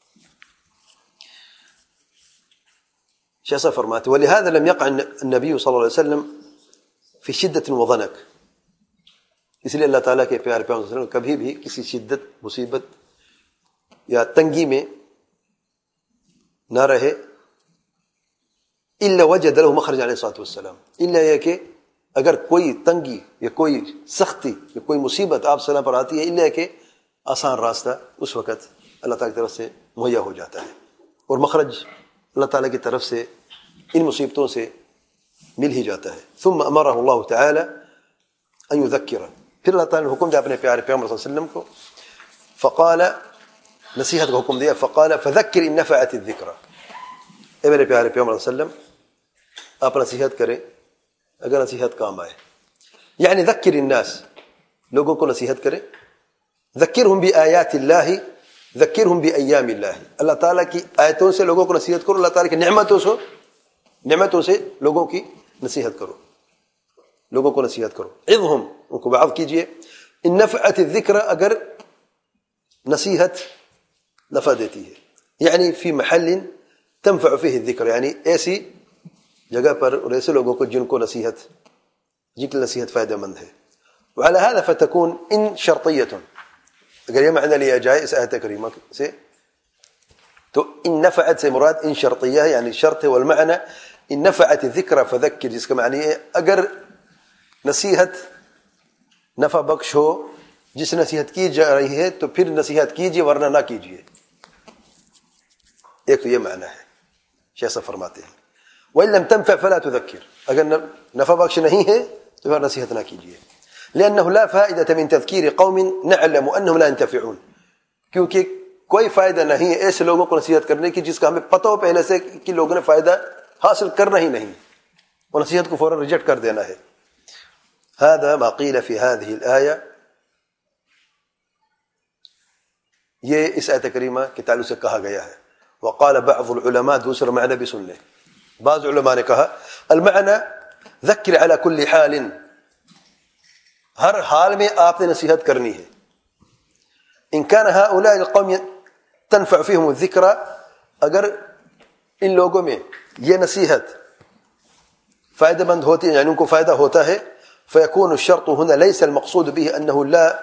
شیسا فرماتے وَلِهَذَا لَمْ يَقْعَ النَّبِيُّ صلی اللہ علیہ وسلم فی شدت وضنک، اس لیے اللہ تعالیٰ کے پیارے پیغمبر صلی اللہ علیہ وسلم کبھی بھی کسی شدت، مصیبت یا تنگی میں نہ رہے، الا وجد له مخرج علیہ الصلوۃ والسلام، الا یہ کہ اگر کوئی تنگی یا کوئی سختی یا کوئی مصیبت آپ صلی اللہ پر آتی ہے، الا کہ آسان راستہ اس وقت اللہ تعالیٰ کی طرف سے مہیا ہو جاتا ہے، اور مخرج اللہ تعالیٰ کی طرف سے ان مصیبتوں سے مل ہی جاتا ہے۔ ثم امرہ اللہ تعالی ان یذکر، پھر اللہ تعالیٰ نے حکم دیا اپنے پیارے پیغمبر صلی اللہ علیہ وسلم کو، فقال، نصیحت کا حکم دیا، فقال فذکر ان نفعت الذکر، اے میرے پیارے پیغمبر صلی اللہ علیہ وسلم آپ نصیحت کریں اگر نصیحت کام آئے، یعنی ذکر الناس، لوگوں کو نصیحت کریں، ذکرہم بآیات اللہ، ذکرہم بایام اللہ، اللہ تعالیٰ کی آیتوں سے لوگوں کو نصیحت کرو، اللہ تعالیٰ کی نعمتوں سے لوگوں کی نصیحت کرو، لوگوں کو نصیحت کرو، عظہم، ان کو وعظ کیجئے، ان نفعت الذکر، اگر نصیحت نفع دیتی ہے، یعنی فی محل تنفع فیہ الذکر، یعنی ایسی جگہ پر اور ایسے لوگوں کو جن کی نصیحت فائدہ مند ہے۔ وعلى هذا فتكون ان شرطیۃ، اگر یہ معنی لیا جائے اس آیت کریمہ سے تو ان نفعت سے مراد ان شرطیہ ہے، یعنی شرط ہے، والمعنی ان نفعت الذکر فذکر، جس کا معنی ہے اگر نصیحت نفع بخش ہو، جس نصیحت کی جا رہی ہے تو پھر نصیحت کیجیے ورنہ نہ کیجیے، ایک تو یہ معنی ہے، شیخ فرماتے ہیں وَإِن لَمْ تَنْفَعْ فَلَا تُذَكِّرْ، اگر نفع بخش نہیں ہے تو پھر نصیحت نہ کیجیے، لأنه لا فائدة من تذكير قوم نعلم أنهم لا ينتفعون، کیونکہ کوئی فائدہ نہیں ہے ایسے لوگوں کو نصیحت کرنے کی جس کا ہمیں پتہ ہو پہلے سے کہ لوگوں نے فائدہ حاصل کرنا ہی نہیں، وہ نصیحت کو فوراً ریجیکٹ کر دینا ہے۔ هذا ما قيل في هذه الآية، یہ اس آیت کریمہ کے تعلق سے کہا گیا ہے۔ وقال بعض العلماء، دوسرا معنی بھی سن لیں، بعض علماء نے کہا المعنی ذکر على كل حال، ہر حال میں آپ نے نصیحت کرنی ہے، ان كان هؤلاء القوم تنفع فيهم الذکر، اگر ان لوگوں میں یہ نصیحت فائدہ مند ہوتی ہے، یعنی ان کو فائدہ ہوتا ہے، فيكون الشرط هنا ليس المقصود به أنه لا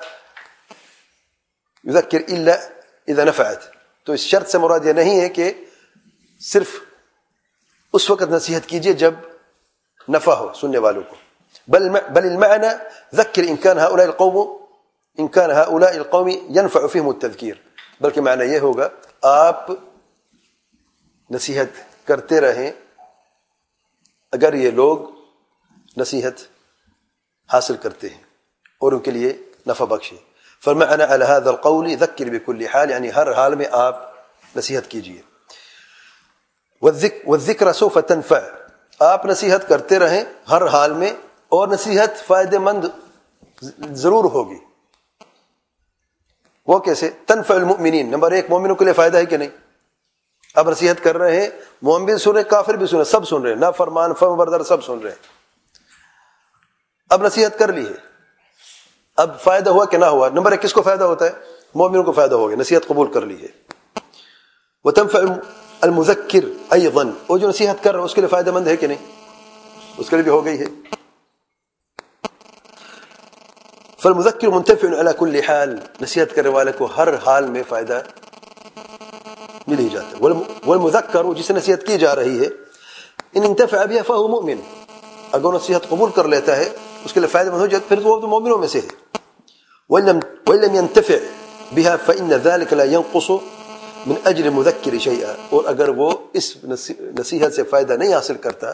يذكر إلا إذا نفعت، تو اس شرط سے مراد یہ نہیں ہے کہ صرف اس وقت نصیحت کیجئے جب نفع ہو سننے والوں کو، بل المعنى ذكر إن كان هؤلاء القوم ينفع فيهم التذكير، بلکہ معنی یہ ہوگا آپ نصیحت کرتے رہیں اگر یہ لوگ نصیحت حاصل کرتے ہیں اور ان کے لیے نفع بخش ہے۔ فالمعنى على هذا القول ذکر بكل حال، یعنی ہر حال میں آپ نصیحت کیجئے، والذکر سوف تنفع، آپ نصیحت کرتے رہیں ہر حال میں، اور نصیحت فائدہ مند ضرور ہوگی۔ وہ کیسے؟ تنفع المؤمنین، نمبر ایک مومنوں کے لیے فائدہ ہے کہ نہیں؟ آپ نصیحت کر رہے ہیں، مومن بھی سن رہے، کافر بھی سن رہے، سب سن رہے ہیں، نافرمان فرمانبردار سب سن رہے ہیں۔ اب نصیحت کر لی ہے، اب فائدہ ہوا کہ نہ ہوا؟ نمبر ایک کس کو فائدہ ہوتا ہے؟ مومنوں کو فائدہ ہو گیا، نصیحت قبول کر لی ہے۔ وتنفع المذکر ایضا، وہ جو نصیحت کر رہا ہے اس کے لیے فائدہ مند ہے کہ نہیں؟ اس کے لیے بھی ہو گئی ہے۔ فالمذکر منتفع علی کل حال، نصیحت کرنے والے کو ہر حال میں فائدہ مل ہی جاتا ہے. والمذکر، جسے نصیحت کی جا رہی ہے، ان انتفع بها فهو مؤمن، اگر نصیحت قبول کر لیتا ہے اس کے لیے فائدہ مند ہو جاتا، پھر وہ مومنوں میں سے ہے. وَإِن ينتفع بها فإن ذلك لا ينقص من اجر المذکر شيئا، اور اگر وہ اس نصیحت سے فائدہ نہیں حاصل کرتا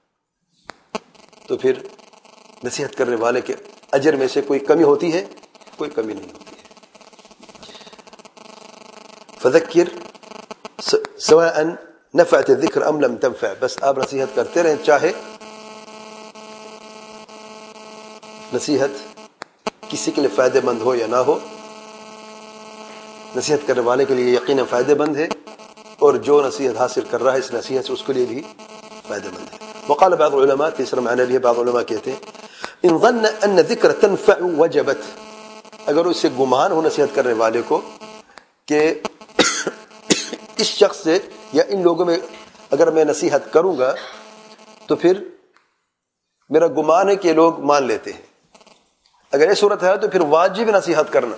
تو پھر نصیحت کرنے والے کے اجر میں سے کوئی کمی ہوتی ہے؟ کوئی کمی نہیں ہوتی ہے. فذکر سواء نفعت الذکر ام لم تنفع، بس آپ نصیحت کرتے رہیں، چاہے نصیحت کسی کے لیے فائدہ مند ہو یا نہ ہو، نصیحت کرنے والے کے لیے یقیناً فائدہ مند ہے، اور جو نصیحت حاصل کر رہا ہے اس نصیحت سے اس کے لیے بھی فائدہ مند ہے. وقال بعض العلماء، تیسرا معنی بھی ہے، بعض علماء کہتے ہیں ان ظن ان ذکر تنفع وجبت، اگر اس سے گمان ہو نصیحت کرنے والے کو کہ اس شخص سے یا ان لوگوں میں اگر میں نصیحت کروں گا تو پھر میرا گمان ہے کہ لوگ مان لیتے ہیں، اگر یہ صورت ہے تو پھر واجب نصیحت کرنا.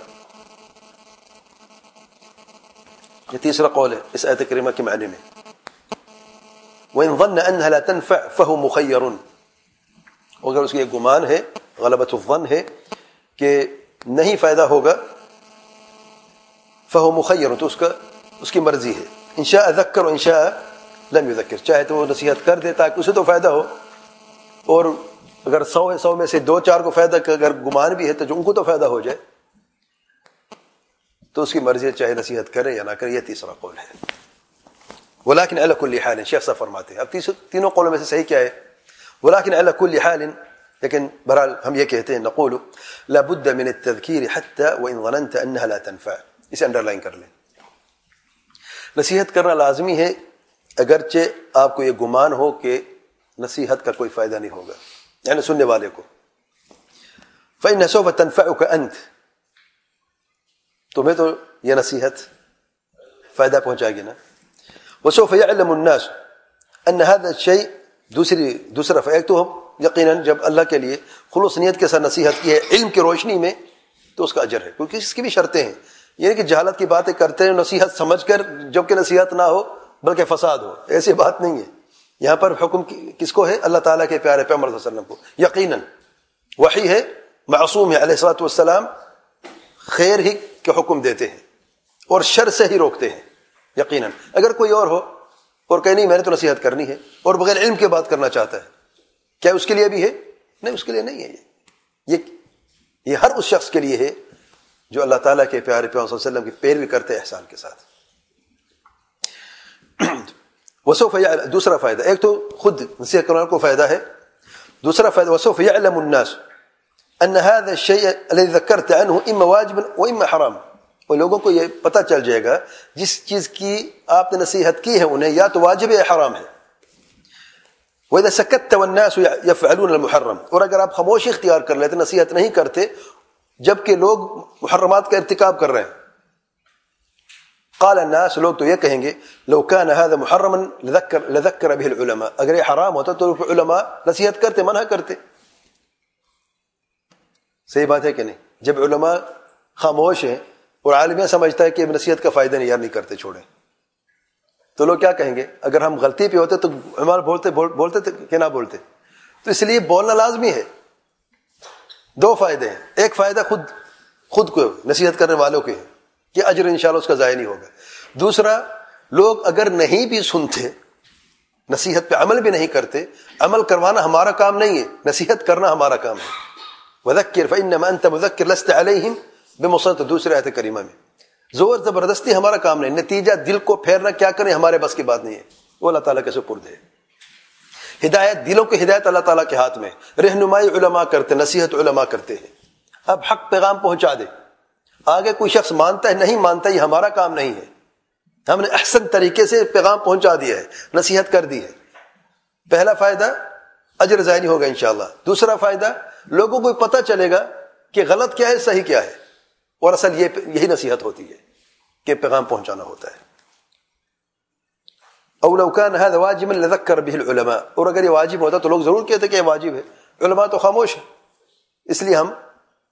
یہ تیسرا قول ہے اس آیت کریمہ کے معنی میں. وَإِن ظَنَّ أَنَّهَا لَا تَنْفَعْ فَهُوَ مُخَيَّرٌ، اگر اس کی ایک گمان ہے، غلبۃ الظن ہے کہ نہیں فائدہ ہوگا، فَهُوَ مُخَيَّرٌ، تو اس کی مرضی ہے. ان شاء ذکر و ان شاء لم یذکر، چاہے تو وہ نصیحت کر دے تاکہ اسے تو فائدہ ہو، اور اگر 100 میں سے 2-4 کو فائدہ، اگر گمان بھی ہے تو جو ان کو تو فائدہ ہو جائے، تو اس کی مرضی ہے، چاہے نصیحت کرے یا نہ کرے. یہ تیسرا قول ہے. ولیکن علی کل حال، شیخ صاحب فرماتے ہیں، اب تینوں قولوں میں سے صحیح کیا ہے؟ ولیکن علی کل حال، لیکن بہرحال ہم یہ کہتے ہیں نقول لا بد من التذکیر حتی وان ظننت انها لا تنفع، اسے انڈر لائن کر لیں. نصیحت کرنا لازمی ہے اگرچہ آپ کو یہ گمان ہو کہ نصیحت کا کوئی فائدہ نہیں ہوگا، یعنی سننے والے کو. فإن سوف تنفعك انت، تمہیں تو یہ نصیحت فائدہ پہنچائے گی نا. وسوف يعلم الناس ان هذا الشيء، دوسرا ایک تو ہم یقیناً جب اللہ کے لیے خلوص نیت کے ساتھ نصیحت کی ہے علم کی روشنی میں تو اس کا اجر ہے، کیونکہ اس کی بھی شرطیں ہیں. یہ کہ جہالت کی باتیں کرتے ہیں نصیحت سمجھ کر، جبکہ نصیحت نہ ہو بلکہ فساد ہو، ایسی بات نہیں ہے. یہاں پر حکم کس کو ہے؟ اللہ تعالیٰ کے پیارے پیغمبر صلی اللہ علیہ وسلم کو. یقیناً وحی ہے، معصوم ہے علیہ الصلوۃ والسلام، خیر ہی کے حکم دیتے ہیں اور شر سے ہی روکتے ہیں. یقیناً اگر کوئی اور ہو اور کہیں نہیں میں نے تو نصیحت کرنی ہے اور بغیر علم کے بات کرنا چاہتا ہے، کیا اس کے لیے بھی ہے؟ نہیں، اس کے لیے نہیں ہے. یہ ہر اس شخص کے لیے ہے جو اللہ تعالیٰ کے پیارے پیغمبر صلی اللہ علیہ وسلم کی پیروی کرتے ہیں احسان کے ساتھ. وسوف دوسرا فائدہ، ایک تو خود نصیحت کرنے کو فائدہ ہے، دوسرا فائدہ وسوف يعلم الناس ان هذا الشيء الذي ذكرت عنه اما واجب واما حرام، اور لوگوں کو یہ پتہ چل جائے گا جس چیز کی آپ نے نصیحت کی ہے انہیں یا تو واجب ہے یا حرام ہے. وَإِذَا سَكَتَّ وَالنَّاسُ يَفْعَلُونَ الْمُحَرَّمَ، اور اگر آپ خاموشی اختیار کر لیتے، نصیحت نہیں کرتے جبکہ لوگ محرمات کا ارتکاب کر رہے ہیں، قال الناس، لوگ تو یہ کہیں گے لو كان هذا محرما لذكر به العلماء، اگر یہ حرام ہوتا تو علماء نصیحت کرتے، منع کرتے. صحیح بات ہے کہ نہیں؟ جب علماء خاموش ہیں اور عالم یہ سمجھتا ہے کہ نصیحت کا فائدہ نہیں، یار نہیں کرتے، چھوڑیں، تو لوگ کیا کہیں گے؟ اگر ہم غلطی پہ ہوتے تو علماء بولتے تھے کہ نہ بولتے. تو اس لیے بولنا لازمی ہے. دو فائدے ہیں، ایک فائدہ خود کو نصیحت کرنے والوں کے ہے کہ اجر انشاءاللہ اس کا ضائع نہیں ہوگا. دوسرا، لوگ اگر نہیں بھی سنتے، نصیحت پہ عمل بھی نہیں کرتے، عمل کروانا ہمارا کام نہیں ہے، نصیحت کرنا ہمارا کام ہے. وذکر فانما انت مذکر لست علیہم بمسیطر، دوسری آیت کریمہ میں. زور زبردستی ہمارا کام نہیں، نتیجہ دل کو پھیرنا کیا کریں ہمارے بس کی بات نہیں ہے، وہ اللہ تعالیٰ کے سپرد ہے. ہدایت، دلوں کی ہدایت اللہ تعالیٰ کے ہاتھ میں، رہنمائی علماء کرتے، نصیحت علماء کرتے ہیں. اب حق پیغام پہنچا دے، آگے کوئی شخص مانتا ہے نہیں مانتا، یہ ہمارا کام نہیں ہے. ہم نے احسن طریقے سے پیغام پہنچا دیا ہے، نصیحت کر دی ہے. پہلا فائدہ اجر ضائع نہیں ہوگا انشاءاللہ. دوسرا فائدہ لوگوں کو پتہ چلے گا کہ غلط کیا ہے، صحیح کیا ہے، اور اصل یہی نصیحت ہوتی ہے کہ پیغام پہنچانا ہوتا ہے. او لو كان هذا واجبا لذكر به العلماء، اور اگر یہ واجب ہوتا تو لوگ ضرور کہتے کہ یہ واجب ہے، علماء تو خاموش ہیں، اس لیے ہم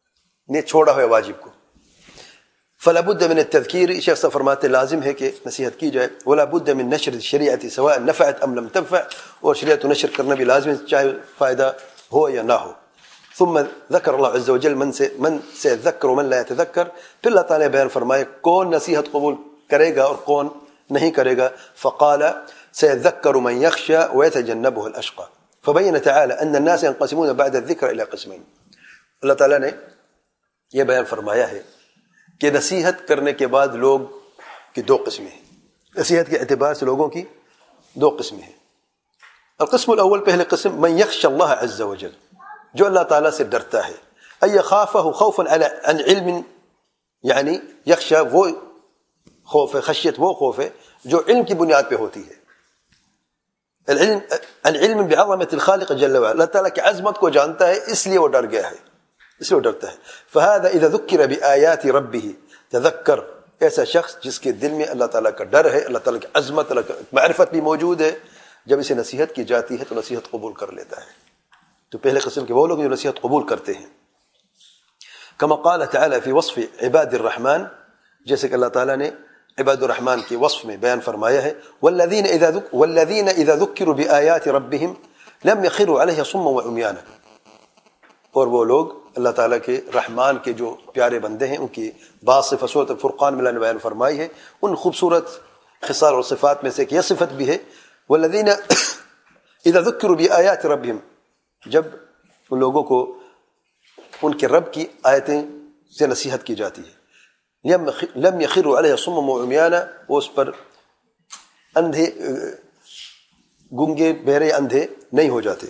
نے چھوڑا ہوا واجب کو. فلا بد من التذکیر، شیخ صاحب فرماتے لازم ہے کہ نصیحت کی جائے. ولا بد من نشر الشریعت سواء نفعت ام لم تنفع، اور شریعت نشر کرنا بھی لازم ہے چاہے فائدہ ہو یا نہ ہو. ثم ذکر اللہ عز وجل من سيذكر ومن لا يتذكر، پھر اللہ تعالیٰ بیان فرمائے کون نصیحت قبول کرے گا اور کون نہیں کرے گا. فقال سيذكر من يخشى ويتجنبه الأشقى. فبين تعالى أن الناس ينقسمون بعد الذكر إلى قسمين. اللہ تعالیٰ نے یہ بیان فرمایا ہے کہ نصیحت کرنے کے بعد لوگ کی دو قسمیں ہیں. نصیحت کے اعتبار سے لوگوں کی دو قسمیں ہیں. القسم الاول، پہلے قسم، من یخشى اللہ عز وجل، جو اللہ تعالیٰ سے ڈرتا ہے. ای خافہ خوفا عن علم، یعنی یخشى وہ خوف ہے، خشیت وہ خوف ہے جو علم کی بنیاد پہ ہوتی ہے. العلم عن علم بعظمت الخالق جل وعلا، اللہ تعالیٰ کی عظمت کو جانتا ہے اس لیے وہ ڈر گیا ہے، اس لیے وہ ڈرتا ہے. فهذا اذا ذکر بآیات ربه تذکر، ایسا شخص جس کے دل میں اللہ تعالیٰ کا ڈر ہے، اللہ تعالیٰ کی عظمت، اللہ کی معرفت بھی موجود ہے، جب اسے نصیحت کی جاتی ہے تو نصیحت قبول کر لیتا ہے. تو پہلے قسم کے وہ لوگ جو نصیحت قبول کرتے ہیں. کما قال تعالی فی وصف عباد الرحمن، جیسے کہ اللہ تعالیٰ نے عباد الرحمن کے وصف میں بیان فرمایا ہے. والذین اذا ذکروا بآیات ربهم لم يخروا علیہ صما وعمیانا، اور وہ لوگ اللہ تعالیٰ کے رحمان کے جو پیارے بندے ہیں ان کی بعض صفات سورۃ الفرقان میں اللہ نے بیان فرمائی ہے. ان خوبصورت خصال اور صفات میں سے کہ یہ صفت بھی ہے، والذین اذا ذکروا بآیات ربهم، جب ان لوگوں کو ان کے رب کی آیتیں سے نصیحت کی جاتی ہے. لم یخروا علیہ صما وعمیانا، وہ اس پر اندھے، گنگے، بہرے، اندھے نہیں ہو جاتے.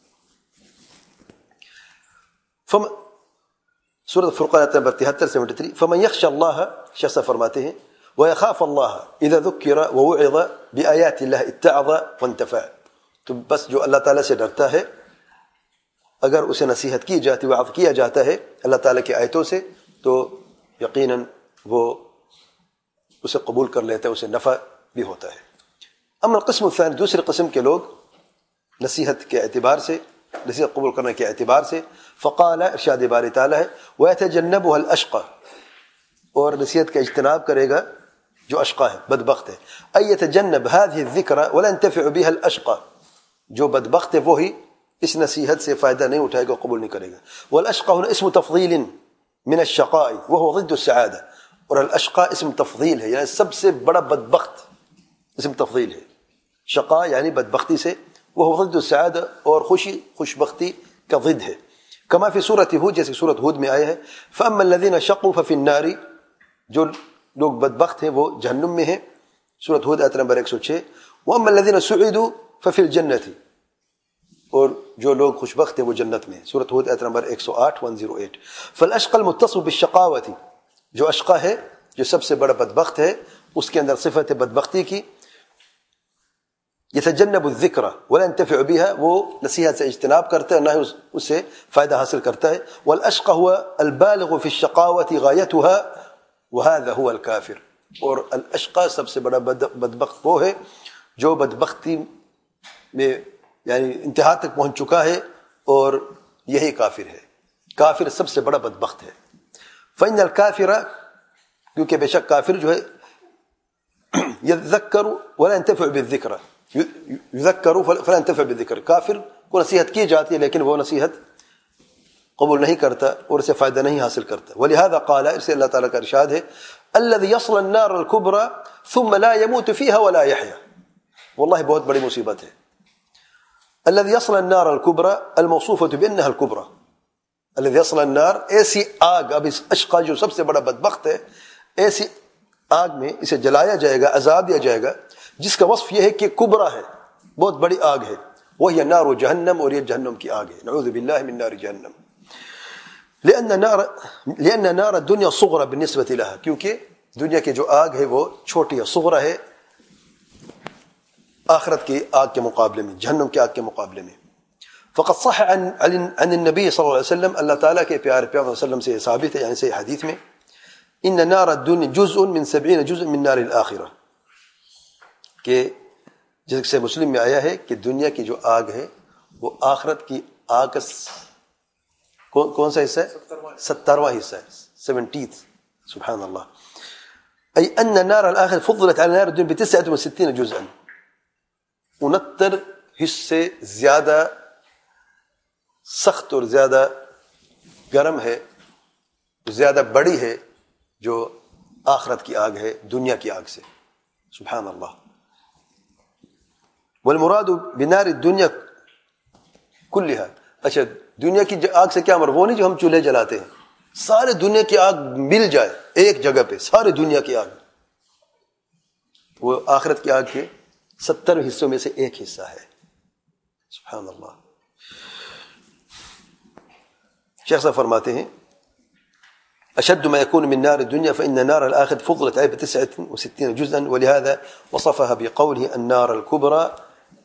سورۃ فرقان نمبر 73 فمن یخشى اللہ، شخص فرماتے ہیں ویخاف اللہ اذا ذکر ووعظ بآیات اللہ اتعظ وانتفع، تو بس جو اللہ تعالیٰ سے ڈرتا ہے اگر اسے نصیحت کی جاتی، وعظ کیا جاتا ہے اللہ تعالیٰ کی آیتوں سے، تو یقیناً وہ اسے قبول کر لیتا ہے، اسے نفع بھی ہوتا ہے. اما القسم الثانی، دوسرے قسم کے لوگ نصیحت کے اعتبار سے، نصیحت قبول کرنے کے اعتبار سے، فقال، ارشاد باری تعالیٰ ہے، وَيَتَجَنَّبُهَا الْأَشْقَى، اور نصیحت کا اجتناب کرے گا جو اشقا ہے، بدبخت ہے. أَن يَتَجَنَّبْ هَذِهِ الذِّكْرَ وَلَا يَنْتَفِعُ بِهَا الْأَشْقَى، جو بدبخت ہے وہی اس نصیحت سے فائدہ نہیں اٹھائے گا، قبول نہیں کرے گا. والاشقى هنا اسم تفضیل من الشقاء وهو ضد السعادة، اور الاشقا اسم تفضیل ہے، یعنی سب سے بڑا بدبخت اسم تفضیل ہے. شقا یعنی بدبختی سے، وہ ضد السعادہ، اور خوشبختی کا ضد ہے. کما فی سورۃ ہود، جیسے سورۃ ہود میں آیا ہے، فاما الذین شقوا ففی النار، جو لوگ بدبخت ہیں وہ جہنم میں ہیں. سورۃ ہود آیت نمبر 106. واما الذین سعدوا ففی الجنۃ، اور جو لوگ خوشبخت ہیں وہ جنت میں. سورۃ ہود آیت نمبر 108. فالاشقى المتصف بالشقاوۃ، جو اشقا ہے، جو سب سے بڑا بدبخت ہے، اس کے اندر صفت ہے بدبختی کی. یتجنب الذکر ولا ينتفع بها، وہ نصیحت سے اجتناب کرتا ہے، نہ ہی اس سے فائدہ حاصل کرتا ہے. والاشقى هو البالغ في الشقاوة غايتها وهذا هو الكافر، اور الاشقى سب سے بڑا بدبخت وہ ہے جو بدبختی میں یعنی انتہا تک پہنچ چکا ہے، اور یہی کافر ہے. کافر سب سے بڑا بدبخت ہے. فإن الكافر، کیونکہ بے شک کافر جو ہے، يذكر ولا ينتفع بالذکر، یذکر فلا ينتفع بالذکر، کافر کو نصیحت کی جاتی ہے لیکن وہ نصیحت قبول نہیں کرتا اور اسے فائدہ نہیں حاصل کرتا. ولہذا قال، اس سے اللہ تعالیٰ کا ارشاد ہے، الذي يصل النار الكبرى ثم لا يموت فيها ولا يحيا. واللہ بہت بڑی مصیبت ہے. الذي يصل النار الكبرى الموصوفة بأنها الكبرى، الذي يصل النار، ایسی آگ، اب اس اشقا جو سب سے بڑا بدبخت ہے، ایسی آگ میں اسے جلایا جائے گا، عذاب دیا جائے گا جس کا وصف یہ ہے کہ کبرا ہے، بہت بڑی آگ ہے. وہی نار جہنم، اور یہ جہنم کی آگ ہے. نعوذ باللہ من نار جہنم. لأن نار الدنيا صغرى بالنسبة لها، کیونکہ دنیا کی جو آگ ہے وہ چھوٹی ہے، صغرى ہے آخرت کی آگ کے مقابلے میں، جہنم کی آگ کے مقابلے میں. فقد صح عن النبی صلی اللہ علیہ وسلم، اللہ تعالیٰ کے پیارے پیغمبر صلی اللہ علیہ وسلم سے ثابت ہے، یعنی صحیح حدیث میں، ان نار الدنیا جزء من 70 جزء من نار الآخرہ، کہ جس سے مسلم میں آیا ہے کہ دنیا کی جو آگ ہے وہ آخرت کی آگ کون سا حصہ ہے؟ 70واں حصہ ہے، 70th. سبحان اللہ. أي أن النار الآخرة فضلت على نار الدنيا ب69 جزءا. 69 حصے زیادہ سخت اور زیادہ گرم ہے، زیادہ بڑی ہے جو آخرت کی آگ ہے دنیا کی آگ سے. سبحان اللہ. والمراد بنار الدنيا كلها. اچھا دنیا کی آگ سے کیا مراد؟ وہ نہیں جو ہم چولہے جلاتے ہیں، سارے دنیا کی آگ مل جائے ایک جگہ پہ، سارے دنیا کی آگ، وہ آخرت کی آگ کے 70 حصوں میں سے ایک حصہ ہے. سبحان اللہ. شیخ صاحب فرماتے ہیں أشد ما يكون من نار الدنيا فإن نار الآخرة فضلت عليه ب69 جزءا ولهذا وصفها بقوله النار الكبرى.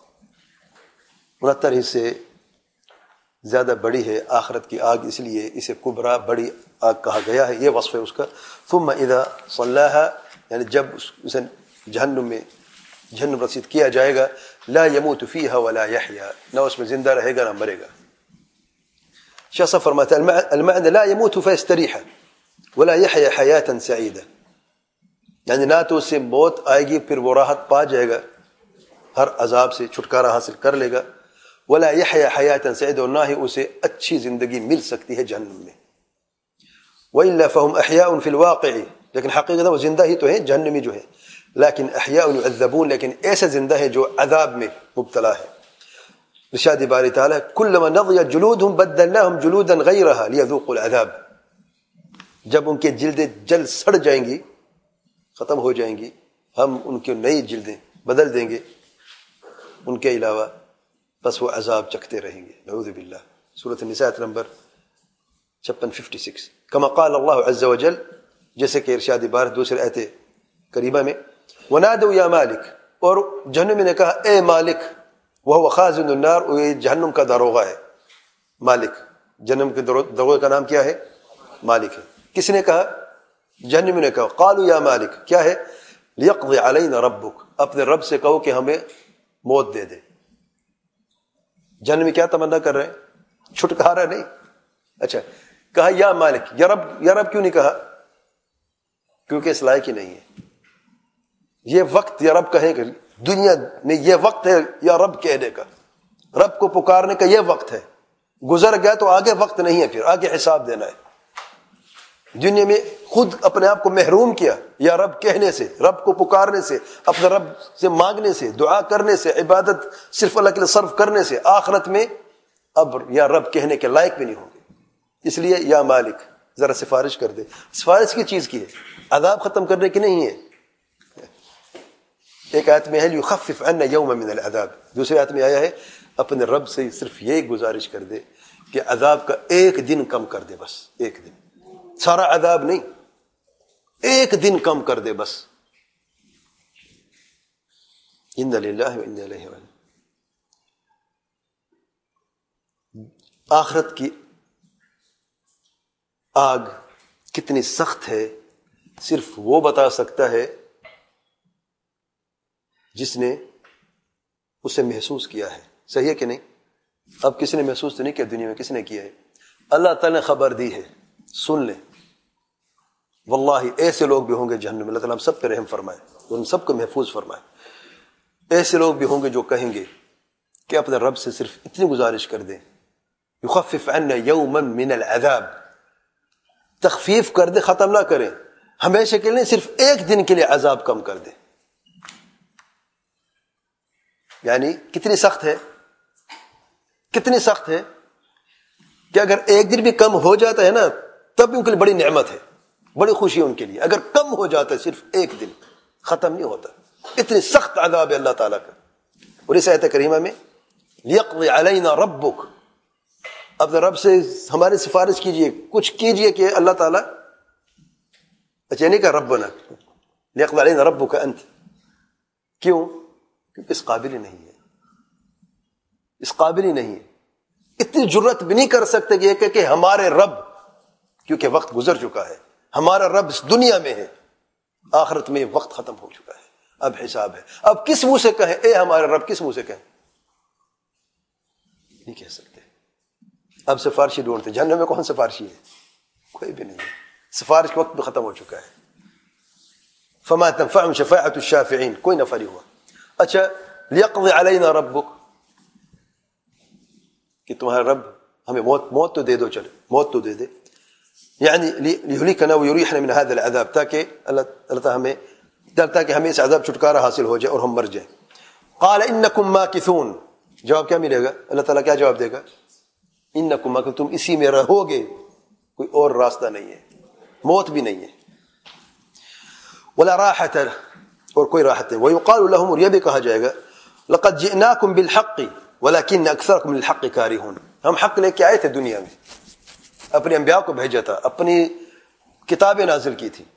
69 حصے زیادہ بڑی ہے آخرت کی آگ، اس لیے اسے کبرا بڑی آگ کہا گیا ہے، یہ وصف ہے اس کا. ثم اذا صلاها، یعنی جب اسے جہنم رسید کیا جائے گا، لا يموت فيها ولا يحيا، نہ اس میں زندہ رہے گا نہ مرے گا. شیخ صاحب فرماتے ہیں المعنى لا يموت فيستريح ولا يحيا حياة سعيدة، یعنی نہ تو اس سے موت آئے گی پھر وہ راحت پا جائے گا، ہر عذاب سے چھٹکارا حاصل کر لے گا، ولا يحيا حياة سعيدة، اور نہ ہی اسے اچھی زندگی مل سکتی ہے جہنم میں. وإلا فهم أحياء في الواقع، لیکن حقیقت وہ زندہ ہی تو ہیں جہنمی جو ہے، لیکن احیاء يعذبون، لیکن ایسے زندہ ہے جو عذاب میں مبتلا ہے. ارشاد باری تعالیٰ كلما نضجت جلودهم بدلناهم جلودا غيرها ليذوقوا العذاب، جب ان کے جلدیں جل سڑ جائیں گی، ختم ہو جائیں گی، ہم ان کی نئی جلدیں بدل دیں گے ان کے علاوہ، بس وہ عذاب چکھتے رہیں گے. نعوذ باللہ. سورۃ النساء نمبر 56 كما قال اللہ عز وجل، جیسے کہ ارشاد بار دوسرے آیت کریمہ میں ونادوا یا مالک، اور جہنم نے کہا اے مالک، وہ خازن النار، وہ جہنم کا داروغہ ہے. مالک، جہنم کے داروغے کا نام کیا ہے؟ مالک ہے. کس نے کہا؟ جہنم نے کہا قالوا یا مالک، کیا ہے؟ لیقضی علینا ربک، اپنے رب سے کہو کہ ہمیں موت دے دے. جہنم کیا تمنا کر رہے ہیں؟ چھٹکارا نہیں. اچھا کہا یا مالک، یا رب کیوں نہیں کہا؟ کیونکہ اس لائق ہی نہیں ہے. یہ وقت یا رب کہیں کہ دنیا میں یہ وقت ہے یا رب کہنے کا، رب کو پکارنے کا یہ وقت ہے. گزر گیا تو آگے وقت نہیں ہے، پھر آگے حساب دینا ہے. دنیا میں خود اپنے آپ کو محروم کیا یا رب کہنے سے، رب کو پکارنے سے، اپنے رب سے مانگنے سے، دعا کرنے سے، عبادت صرف اللہ کے لیے صرف کرنے سے. آخرت میں اب یا رب کہنے کے لائق بھی نہیں ہوں گے. اس لیے یا مالک ذرا سفارش کر دے. سفارش کی چیز کی ہے، عذاب ختم کرنے کی نہیں ہے. ایک آیت میں ہے لیخفف عنا یوما من العذاب، دوسری آیت میں آیا ہے اپنے رب سے صرف یہ گزارش کر دے کہ عذاب کا ایک دن کم کر دے، بس ایک دن، سارا عذاب نہیں، ایک دن کم کر دے بس. انا للہ و انا الیہ راجعون. آخرت کی آگ کتنی سخت ہے صرف وہ بتا سکتا ہے جس نے اسے محسوس کیا ہے. صحیح ہے کہ نہیں؟ اب کسی نے محسوس تو نہیں کیا دنیا میں، کس نے کیا ہے؟ اللہ تعالیٰ نے خبر دی ہے، سن لیں. واللہ ایسے لوگ بھی ہوں گے جہنم میں، اللہ تعالیٰ ہم سب پہ رحم فرمائے، ان سب کو محفوظ فرمائے. ایسے لوگ بھی ہوں گے جو کہیں گے کہ اپنے رب سے صرف اتنی گزارش کر دیں یخفف عنا یوما من العذاب، تخفیف کر دے، ختم نہ کریں، ہمیشہ کے لیے صرف ایک دن کے لیے عذاب کم کر دے. یعنی کتنی سخت ہے، کتنی سخت ہے کہ اگر ایک دن بھی کم ہو جاتا ہے نا تب بھی ان کے لیے بڑی نعمت ہے، بڑی خوشی ان کے لیے. اگر کم ہو جاتا ہے صرف ایک دن، ختم نہیں ہوتا. اتنی سخت عذاب ہے اللہ تعالیٰ کا. اور اس آیت کریمہ میں لیقضی علینا ربک، اپنے رب سے ہماری سفارش کیجئے، کچھ کیجئے کہ اللہ تعالیٰ، اچھا نہیں کہ ربنا، لیقضی علینا ربک انت. کیوں؟ کیونکہ اس قابل ہی نہیں ہے، اس قابل ہی نہیں ہے. اتنی جرت بھی نہیں کر سکتے کہ ہمارے رب، کیونکہ وقت گزر چکا ہے، ہمارا رب اس دنیا میں ہے، آخرت میں وقت ختم ہو چکا ہے، اب حساب ہے. اب کس منہ سے کہیں اے ہمارے رب، کس منہ سے کہیں؟ نہیں کہہ سکتے. اب سفارشی ڈھونڈتے. جہنم میں کون سفارشی ہے؟ کوئی بھی نہیں ہے. سفارش کا وقت بھی ختم ہو چکا ہے. فما تنفعهم شفاعة الشافعین, کوئی نفع نہیں ہوا. اچھا, لیقضی علینا ربک, کہ تمہارا رب ہمیں موت تو دے دو, چلے موت تو دے دے, یعنی لیہلکنا ویریحنا من هذا العذاب, تاکہ اللہ تعالی ہمیں ڈرتا کہ ہمیں اس عذاب چھٹکارا حاصل ہو جائے اور ہم مر جائیں. قال انکم ماکثون, جواب کیا ملے گا؟ اللہ تعالیٰ کیا جواب دے گا؟ انکم ماکثون, تم اسی میں رہو گے, کوئی اور راستہ نہیں ہے, موت بھی نہیں ہے. ولا راحت, اور کوئی راحت نہیں. ویقال لهم, اور یہ بھی کہا جائے گا, لقد جئناکم بالحق ولکن اکثرکم للحق کارہون, ہم حق لے کے آئے تھے دنیا میں, اپنے انبیاء کو بھیجا تھا, اپنی کتابیں نازل کی تھی.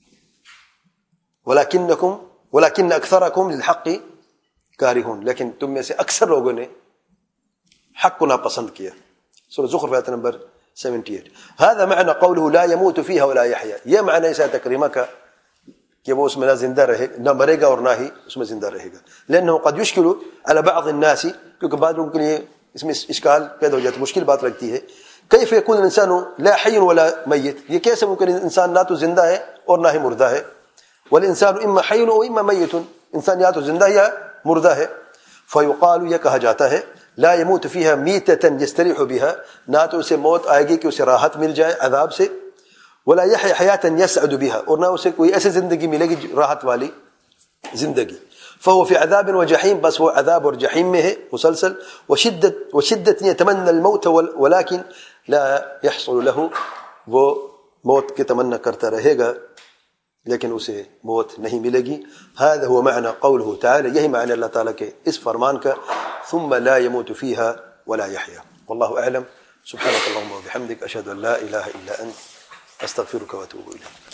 ولکن اکثرکم للحق کارہون, لیکن تم میں سے اکثر لوگوں نے حق کو ناپسند کیا. سورہ زخرف آیت نمبر 78. هذا معنى قوله لا يموت فيها ولا يحيا, یہ معنی اس آیت کریمہ کا کہ وہ اس میں نہ زندہ رہے, نہ مرے گا اور نہ ہی اس میں زندہ رہے گا. لأنه قد يشكل على بعض الناس, کیونکہ بعض لوگوں کے لیے اس میں اشکال پیدا ہو جاتا ہے, مشکل بات لگتی ہے. کیف يكون الانسان لا حي ولا میت, یہ کیسے ممکن انسان نہ تو زندہ ہے اور نہ ہی مردہ ہے. والانسان اما حي و اما میت, انسان یا تو زندہ یا مردہ ہے. فیقال, یہ کہا جاتا ہے, لا يموت فيها میتة يستريح بها, نہ تو اسے موت آئے گی کہ اسے راحت مل جائے عذاب سے, ولا يحيى حياة يسعد بها, اور نہ اسے کوئی ایسی زندگی ملے گی راحت والی زندگی. فهو في عذاب وجحيم, بس وہ عذاب اور جحیم میں ہے مسلسل. وشدة يتمنى الموت ولكن لا يحصل له, وہ موت کی تمنا کرتا رہے گا لیکن اسے موت نہیں ملے گی. هذا هو معنى قوله تعالى, یہی معنی اللہ تعالیٰ کے اس فرمان کا, ثم لا يموت فيها ولا يحيا. والله أعلم. سبحانك اللهم وبحمدك, أشهد أن لا إله إلا أنت, أستغفرك وأتوب إليك.